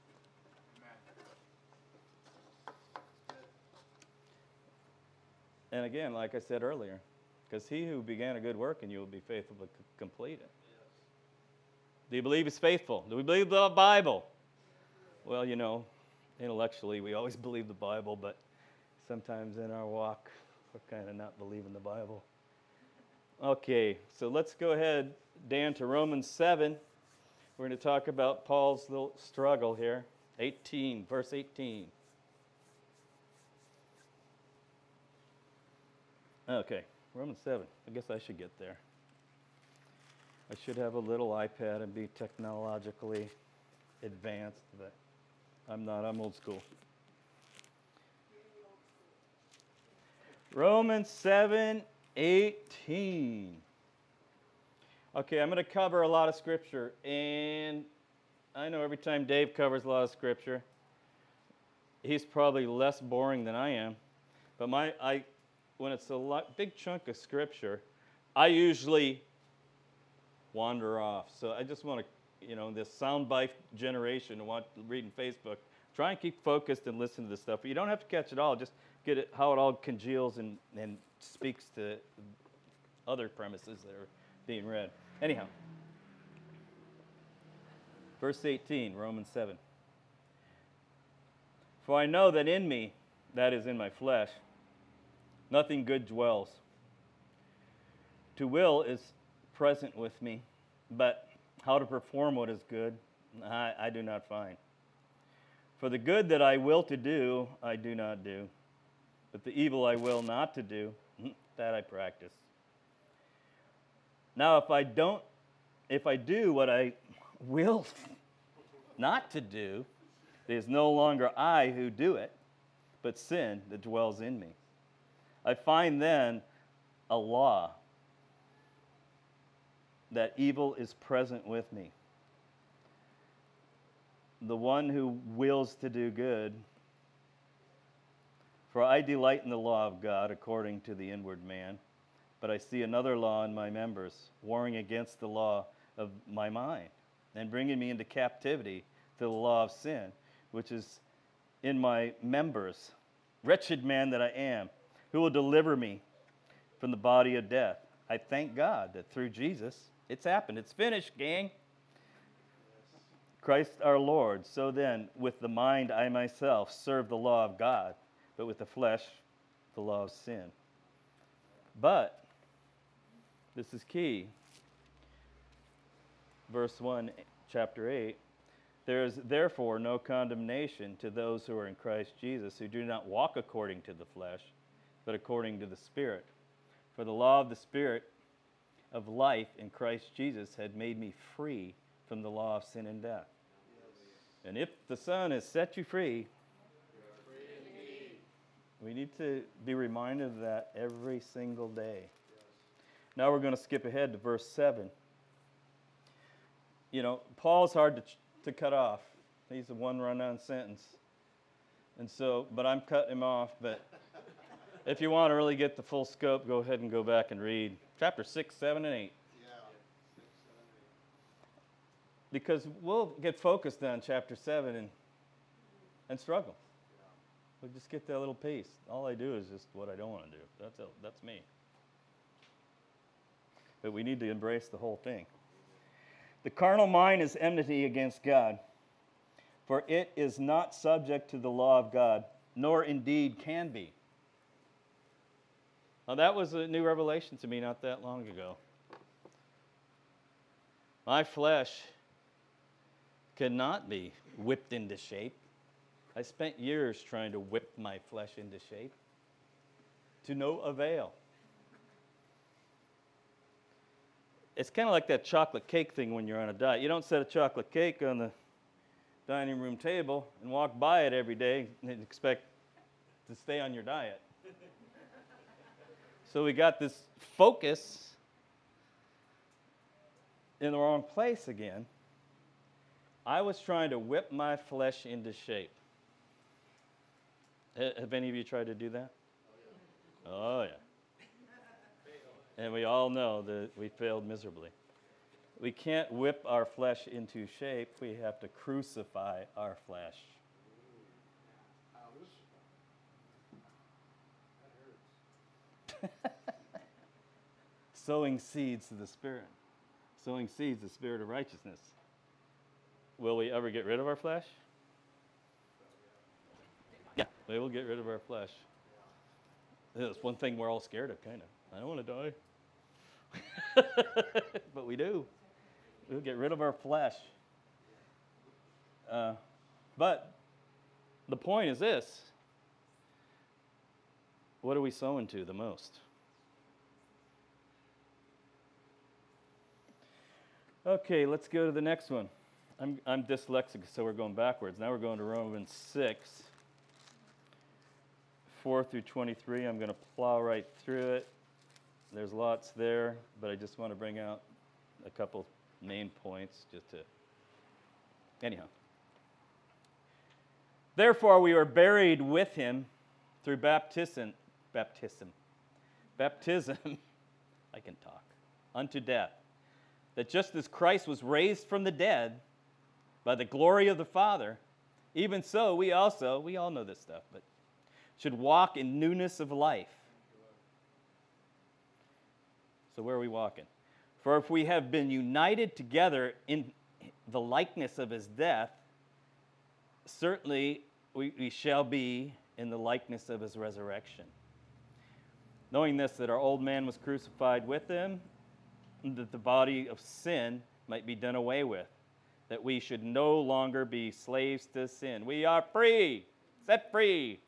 And again, like I said earlier, because he who began a good work in you will be faithful to c- complete it. Yes. Do you believe he's faithful? Do we believe the Bible? Well, you know, intellectually we always believe the Bible, but sometimes in our walk we're kind of not believing the Bible. Okay, so let's go ahead, Dan, to Romans seven. We're going to talk about Paul's little struggle here. eighteen, verse eighteen. Okay, Romans seven. I guess I should get there. I should have a little iPad and be technologically advanced, but I'm not. I'm old school. Romans seven, eighteen. Okay, I'm going to cover a lot of scripture, and I know every time Dave covers a lot of scripture, he's probably less boring than I am. But my, I, when it's a lot, big chunk of scripture, I usually wander off. So I just want to, you know, this soundbite generation, want reading Facebook, try and keep focused and listen to this stuff. But you don't have to catch it all. Just get it how it all congeals and, and speaks to other premises that are being read. Anyhow, verse eighteen, Romans seven. For I know that in me, that is in my flesh, nothing good dwells. To will is present with me, but how to perform what is good, I, I do not find. For the good that I will to do, I do not do. But the evil I will not to do, that I practice. Now if I don't, if I do what I will not to do, it is no longer I who do it, but sin that dwells in me. I find then a law that evil is present with me. The one who wills to do good, for I delight in the law of God according to the inward man, but I see another law in my members, warring against the law of my mind, and bringing me into captivity to the law of sin, which is in my members. Wretched man that I am, who will deliver me from the body of death? I thank God that through Jesus, it's happened. It's finished, gang. Christ our Lord. So then, with the mind I myself serve the law of God, but with the flesh, the law of sin. But, this is key. Verse one, chapter eight. There is therefore no condemnation to those who are in Christ Jesus, who do not walk according to the flesh, but according to the Spirit. For the law of the Spirit of life in Christ Jesus had made me free from the law of sin and death. Yes. And if the Son has set you free, you are free indeed. We need to be reminded of that every single day. Yes. Now we're going to skip ahead to verse seven. You know, Paul's hard to, to cut off. He's a one run-on sentence. And so, but I'm cutting him off. But if you want to really get the full scope, go ahead and go back and read chapter six, seven, and eight. Yeah. Six, seven, eight. Because we'll get focused on chapter seven and and struggle. Yeah. We'll just get that little piece. All I do is just what I don't want to do. That's a, that's me. But we need to embrace the whole thing. The carnal mind is enmity against God, for it is not subject to the law of God, nor indeed can be. Now that was a new revelation to me not that long ago. My flesh cannot be whipped into shape. I spent years trying to whip my flesh into shape, to no avail. It's kind of like that chocolate cake thing when you're on a diet. You don't set a chocolate cake on the dining room table and walk by it every day and expect to stay on your diet. So we got this focus in the wrong place again. I was trying to whip my flesh into shape. Have any of you tried to do that? Oh, yeah. And we all know that we failed miserably. We can't whip our flesh into shape. We have to crucify our flesh. Sowing seeds to the Spirit. Sowing seeds, the Spirit of righteousness. Will we ever get rid of our flesh? Yeah, we will get rid of our flesh. That's one thing we're all scared of, kind of. I don't want to die. But we do. We'll get rid of our flesh. Uh, but the point is this. What are we sowing to the most? Okay, let's go to the next one. I'm, I'm dyslexic, so we're going backwards. Now we're going to Romans six, four through twenty-three. I'm going to plow right through it. There's lots there, but I just want to bring out a couple main points just to... Anyhow. Therefore, we were buried with him through baptism, baptism, baptism, I can talk, unto death. That just as Christ was raised from the dead by the glory of the Father, even so we also, we all know this stuff, but should walk in newness of life. So where are we walking? For if we have been united together in the likeness of his death, certainly we, we shall be in the likeness of his resurrection. knowing this, that our old man was crucified with him, and that the body of sin might be done away with, that we should no longer be slaves to sin. We are free, set free.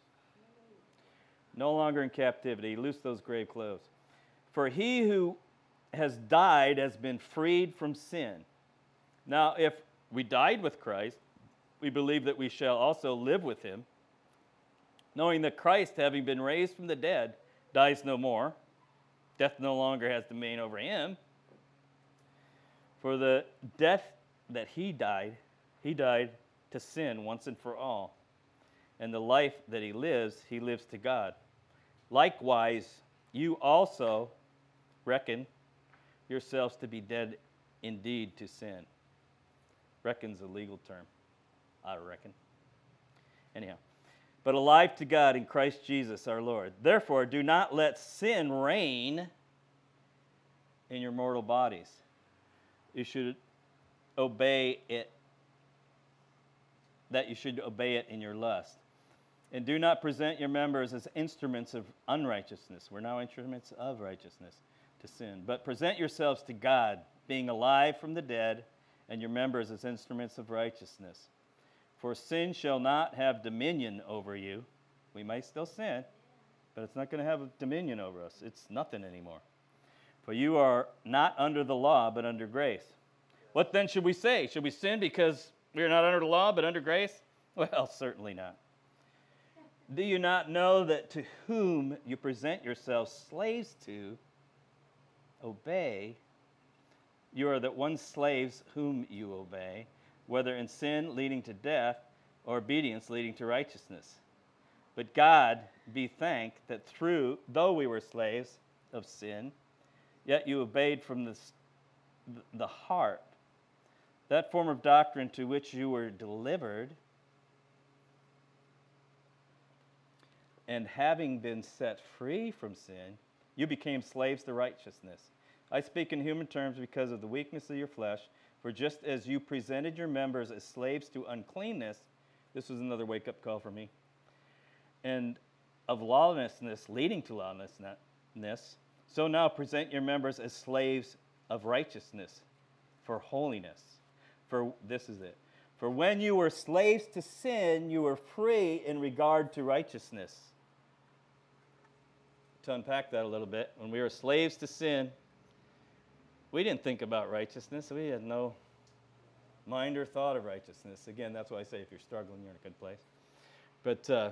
No longer in captivity. Loose those grave clothes. For he who has died has been freed from sin. Now, if we died with Christ, we believe that we shall also live with him, knowing that Christ, having been raised from the dead, dies no more. Death no longer has dominion over him. For the death that he died, he died to sin once and for all. And the life that he lives, he lives to God. Likewise, you also reckon yourselves to be dead indeed to sin. Reckon's a legal term, I reckon. Anyhow, but alive to God in Christ Jesus our Lord. Therefore, do not let sin reign in your mortal bodies. You should obey it, that you should obey it in your lust. And do not present your members as instruments of unrighteousness. We're now instruments of righteousness to sin. But present yourselves to God, being alive from the dead, and your members as instruments of righteousness. For sin shall not have dominion over you. We may still sin, but it's not going to have dominion over us. It's nothing anymore. For you are not under the law, but under grace. What then should we say? Should we sin because we are not under the law, but under grace? Well, certainly not. Do you not know that to whom you present yourselves slaves to, obey? You are the one slaves whom you obey, whether in sin leading to death or obedience leading to righteousness. But God be thanked that through, though we were slaves of sin, yet you obeyed from the, the heart that form of doctrine to which you were delivered, and having been set free from sin, you became slaves to righteousness. I speak in human terms because of the weakness of your flesh, for just as you presented your members as slaves to uncleanness, this was another wake-up call for me, and of lawlessness leading to lawlessness, so now present your members as slaves of righteousness for holiness. For this is it. For when you were slaves to sin, you were free in regard to righteousness. To unpack that a little bit, when we were slaves to sin, we didn't think about righteousness. We had no mind or thought of righteousness. Again, that's why I say if you're struggling, you're in a good place. But uh,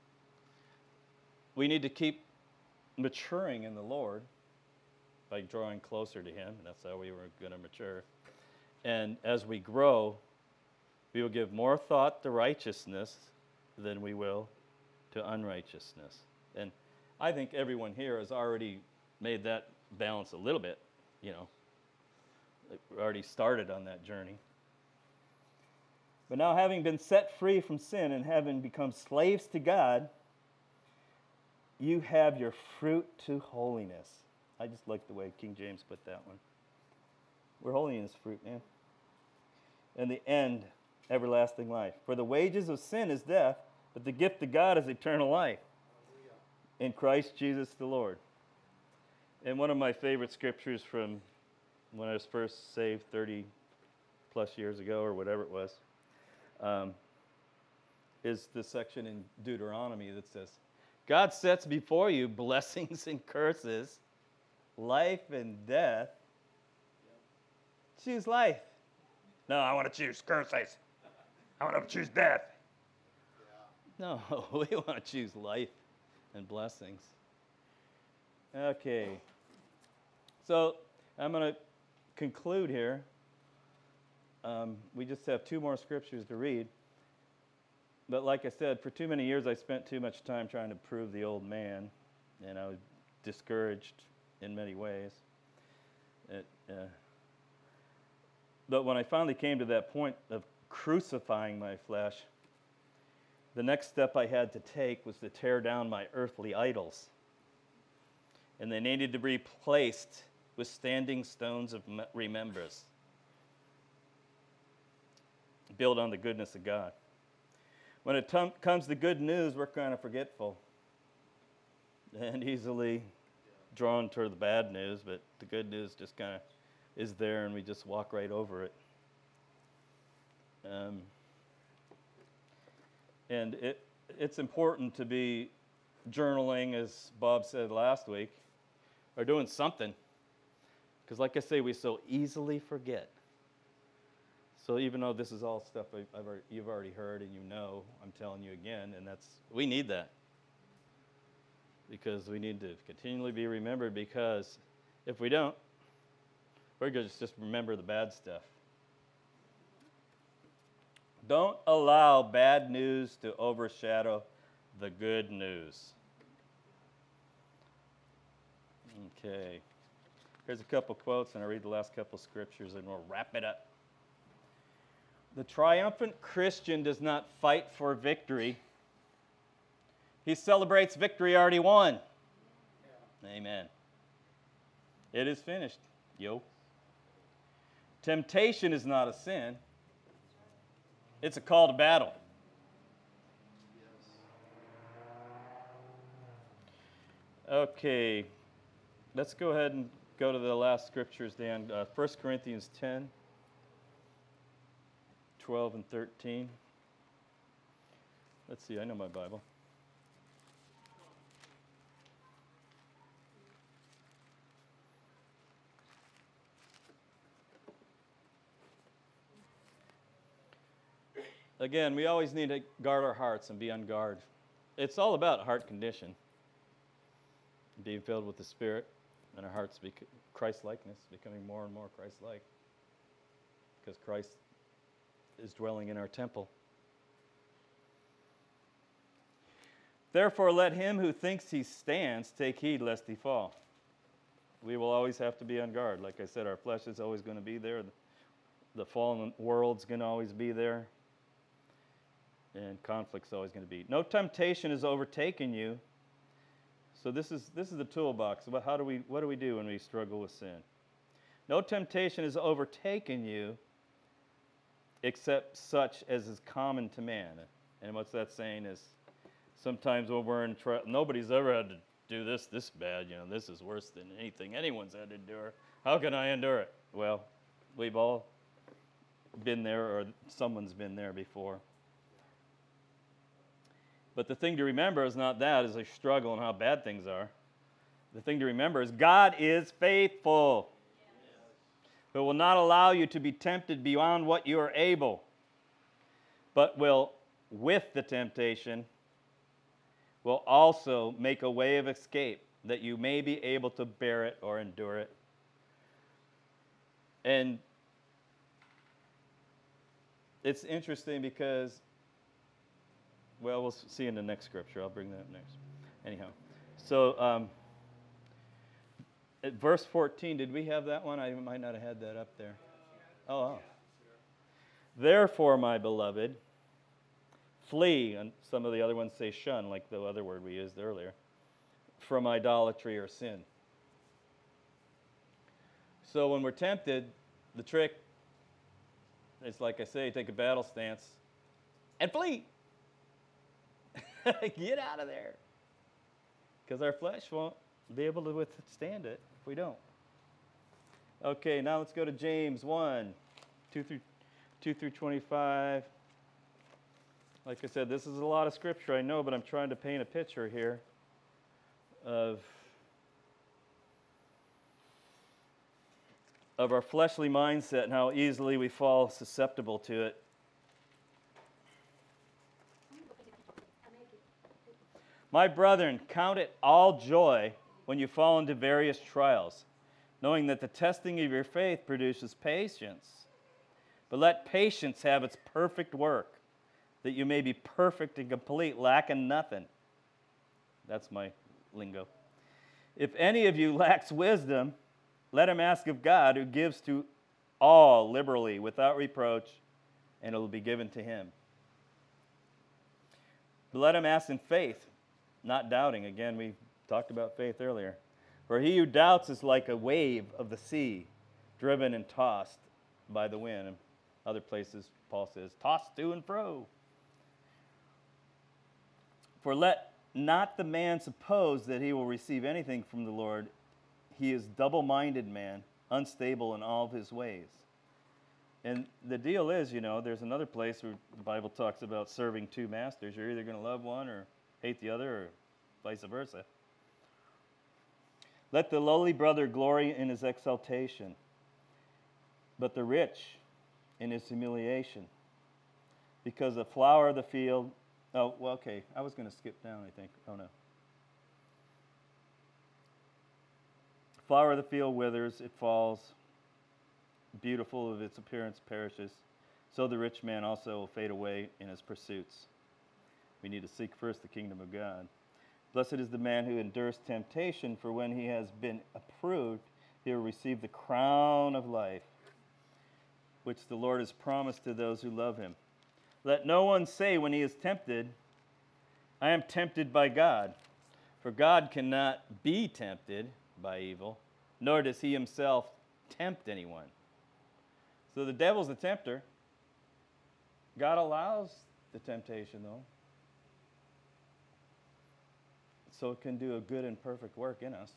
we need to keep maturing in the Lord by drawing closer to him. And that's how we were going to mature. And as we grow, we will give more thought to righteousness than we will to unrighteousness. And I think everyone here has already made that balance a little bit, you know. We already started on that journey. But now, having been set free from sin and having become slaves to God, you have your fruit to holiness. I just like the way King James put that one. We're holy in this fruit, man. And the end, everlasting life. For the wages of sin is death, but the gift of God is eternal life in Christ Jesus the Lord. And one of my favorite scriptures from when I was first saved thirty plus years ago or whatever it was, um, is the section in Deuteronomy that says, God sets before you blessings and curses, life and death. Choose life. No, I want to choose curses. I want to choose death. No, we want to choose life and blessings. Okay. So I'm going to conclude here. Um, we just have two more scriptures to read. But like I said, for too many years I spent too much time trying to prove the old man, and I was discouraged in many ways. It, uh, but when I finally came to that point of crucifying my flesh, the next step I had to take was to tear down my earthly idols. And they needed to be replaced with standing stones of remembrance, build on the goodness of God. When it t- comes to good news, we're kind of forgetful. and easily drawn toward the bad news, but the good news just kind of is there, and we just walk right over it. Um, and it it's important to be journaling, as Bob said last week, or doing something, because like I say, we so easily forget. So even though this is all stuff I've, I've already, you've already heard and you know, I'm telling you again, and that's we need that. Because we need to continually be remembered, because if we don't, we're going to just remember the bad stuff. Don't allow bad news to overshadow the good news. Okay. Here's a couple quotes, and I'll read the last couple scriptures, and we'll wrap it up. The triumphant Christian does not fight for victory. He celebrates victory already won. Yeah. Amen. It is finished. Yo. Temptation is not a sin. It's a call to battle. Yes. Okay. Let's go ahead and go to the last scriptures, Dan. Uh, First Corinthians ten, twelve and thirteen. Let's see, I know my Bible. Again, we always need to guard our hearts and be on guard. It's all about heart condition. Being filled with the Spirit, and our hearts bec- Christ-likeness, becoming more and more Christ-like. Because Christ is dwelling in our temple. Therefore, let him who thinks he stands take heed lest he fall. We will always have to be on guard. Like I said, our flesh is always going to be there. The, the fallen world's going to always be there. And conflict's always going to be. No temptation has overtaken you. So this is this is the toolbox. About how do we what do we do when we struggle with sin? No temptation has overtaken you except such as is common to man. And what's that saying is sometimes when we're in trial, nobody's ever had to do this this bad. You know, this is worse than anything anyone's had to endure. How can I endure it? Well, we've all been there, or someone's been there before. But the thing to remember is not that, is a struggle and how bad things are. The thing to remember is God is faithful. Yes. Who will not allow you to be tempted beyond what you are able, but will, with the temptation, will also make a way of escape that you may be able to bear it or endure it. And it's interesting because, well, we'll see in the next scripture. I'll bring that up next. Anyhow, so um, at verse fourteen, did we have that one? I might not have had that up there. Oh, oh. Therefore, my beloved, flee, and some of the other ones say shun, like the other word we used earlier, from idolatry or sin. So when we're tempted, the trick is, like I say, take a battle stance and flee. Get out of there. Because our flesh won't be able to withstand it if we don't. Okay, now let's go to James one, two through, two through twenty-five. Like I said, this is a lot of scripture, I know, but I'm trying to paint a picture here of, of our fleshly mindset and how easily we fall susceptible to it. My brethren, count it all joy when you fall into various trials, knowing that the testing of your faith produces patience. But let patience have its perfect work, that you may be perfect and complete, lacking nothing. That's my lingo. If any of you lacks wisdom, let him ask of God, who gives to all liberally without reproach, and it will be given to him. But let him ask in faith, not doubting. Again, we talked about faith earlier. For he who doubts is like a wave of the sea, driven and tossed by the wind. In other places, Paul says, tossed to and fro. For let not the man suppose that he will receive anything from the Lord. He is double-minded man, unstable in all of his ways. And the deal is, you know, there's another place where the Bible talks about serving two masters. You're either going to love one or hate the other, or vice versa. Let the lowly brother glory in his exaltation, but the rich in his humiliation. Because the flower of the field, oh, well, okay, I was going to skip down, I think. Oh, no. Flower of the field withers, it falls. Beautiful of its appearance perishes. So the rich man also will fade away in his pursuits. We need to seek first the kingdom of God. Blessed is the man who endures temptation, for when he has been approved, he will receive the crown of life, which the Lord has promised to those who love him. Let no one say when he is tempted, I am tempted by God. For God cannot be tempted by evil, nor does he himself tempt anyone. So the devil's the tempter. God allows the temptation, though, so it can do a good and perfect work in us.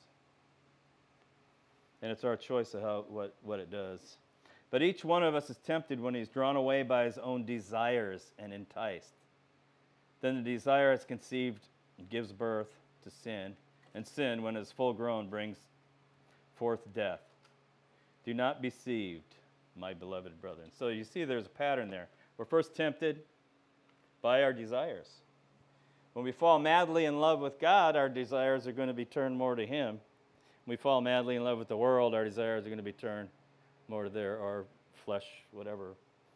And it's our choice of how what, what it does. But each one of us is tempted when he's drawn away by his own desires and enticed. Then the desire is conceived and gives birth to sin, and sin, when it is full grown, brings forth death. Do not be deceived, my beloved brethren. So you see there's a pattern there. We're first tempted by our desires. When we fall madly in love with God, our desires are going to be turned more to him. When we fall madly in love with the world, our desires are going to be turned more to their our flesh, whatever.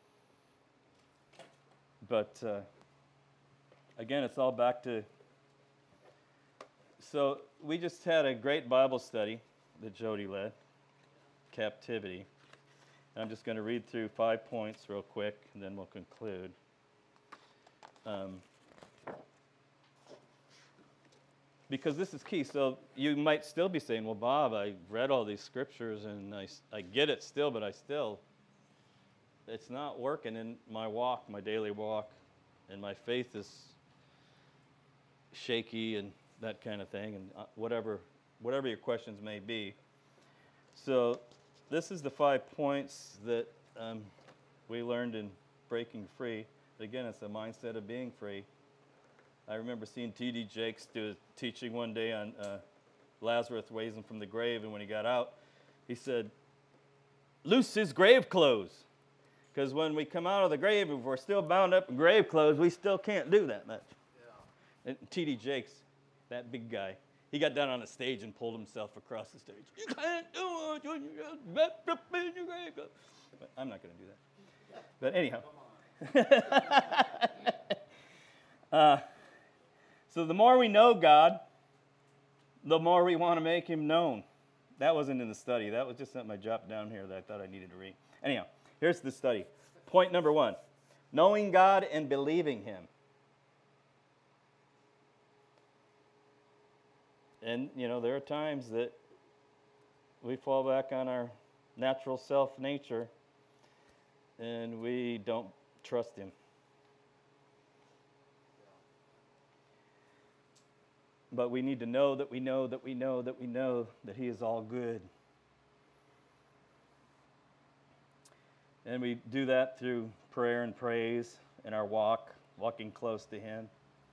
But uh, again, it's all back to... So we just had a great Bible study that Jody led, Captivity. And I'm just going to read through five points real quick, and then we'll conclude. Um, because this is key. So you might still be saying, well, Bob, I read all these scriptures, and I, I get it still, but I still, it's not working in my walk, my daily walk, and my faith is shaky and that kind of thing, and whatever, whatever your questions may be. So this is the five points that um, we learned in Breaking Free. But again, it's a mindset of being free. I remember seeing T D Jakes do a teaching one day on uh, Lazarus raising from the grave, and when he got out, he said, loose his grave clothes. Because when we come out of the grave, if we're still bound up in grave clothes, we still can't do that much. Yeah. And T D Jakes, that big guy, he got down on the stage and pulled himself across the stage. You can't do it when you're wrapped up in your grave clothes. But I'm not going to do that. But anyhow. uh, so the more we know God, the more we want to make him known. That wasn't in the study. That was just something I dropped down here that I thought I needed to read. Anyhow, here's the study. Point number one, knowing God and believing him. And, you know, there are times that we fall back on our natural self nature and we don't trust him. But we need to know that we know that we know that we know that he is all good. And we do that through prayer and praise in our walk, walking close to him.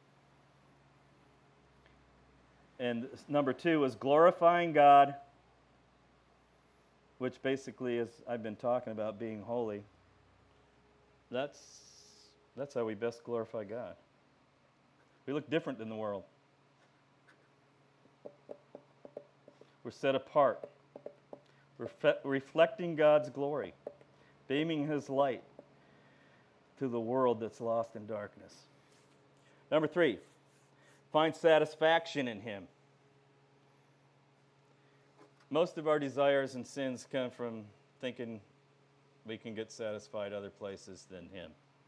And number two is glorifying God, which basically is, I've been talking about being holy. That's, that's how we best glorify God. We look different than the world. We're set apart. We're fe- reflecting God's glory, beaming his light to the world that's lost in darkness. Number three, find satisfaction in him. Most of our desires and sins come from thinking we can get satisfied other places than him.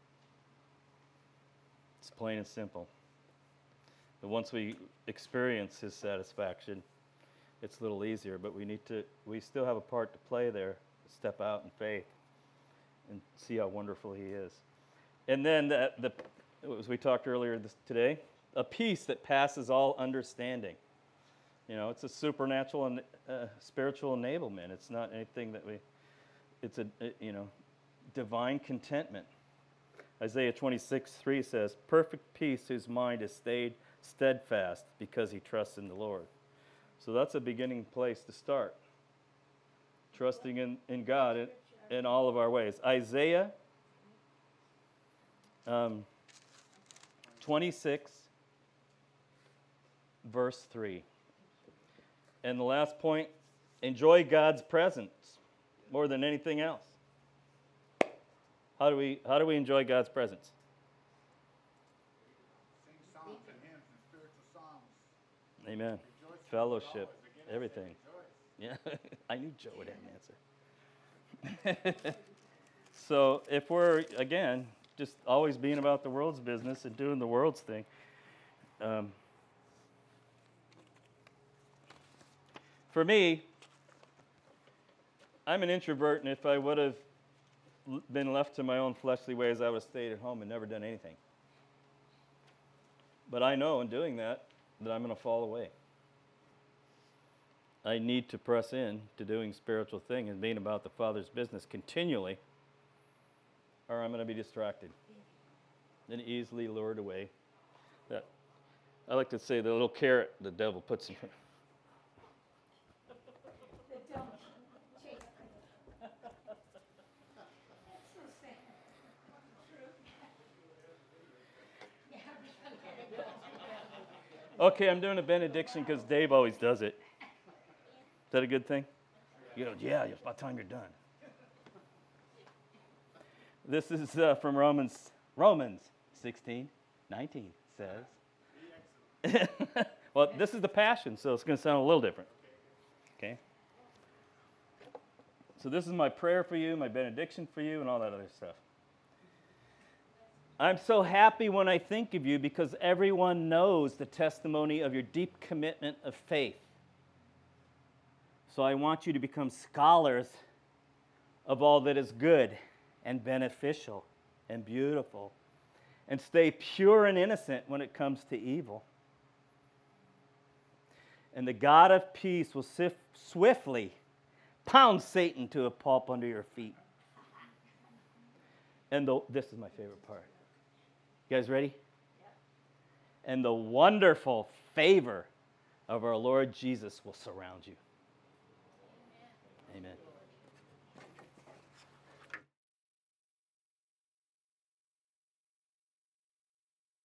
It's plain and simple. But once we experience his satisfaction, it's a little easier, but we need to, we still have a part to play there, step out in faith and see how wonderful he is. And then the, the as we talked earlier this, today, a peace that passes all understanding. You know, it's a supernatural and uh, spiritual enablement. It's not anything that we, it's a, a, you know, divine contentment. Isaiah twenty-six three says, perfect peace whose mind is stayed steadfast because he trusts in the Lord. So that's a beginning place to start. Trusting in, in God in, in all of our ways. Isaiah um, twenty-six, verse three. And the last point, enjoy God's presence more than anything else. How do we how do we enjoy God's presence? Sing songs and hymns and spiritual songs. Amen. Rejoice in Fellowship, God. Again, I say everything. rejoice. Yeah, I knew Joe would have an answer. So if we're, again, just always being about the world's business and doing the world's thing, um, for me, I'm an introvert, and if I would have l- been left to my own fleshly ways, I would have stayed at home and never done anything. But I know in doing that, that I'm going to fall away. I need to press in to doing spiritual thing and being about the Father's business continually, or I'm going to be distracted and easily lured away. That I like to say the little carrot the devil puts in. The dumb chick. That's so sad. Yeah. Okay, I'm doing a benediction because Dave always does it. Is that a good thing? You go, yeah, it's about time you're done. This is uh, from Romans, Romans sixteen, nineteen says. Well, this is the Passion, so it's going to sound a little different. Okay? So this is my prayer for you, my benediction for you, and all that other stuff. I'm so happy when I think of you because everyone knows the testimony of your deep commitment of faith. So I want you to become scholars of all that is good and beneficial and beautiful, and stay pure and innocent when it comes to evil. And the God of peace will sif- swiftly pound Satan to a pulp under your feet. And the, this is my favorite part. You guys ready? And the wonderful favor of our Lord Jesus will surround you. Amen.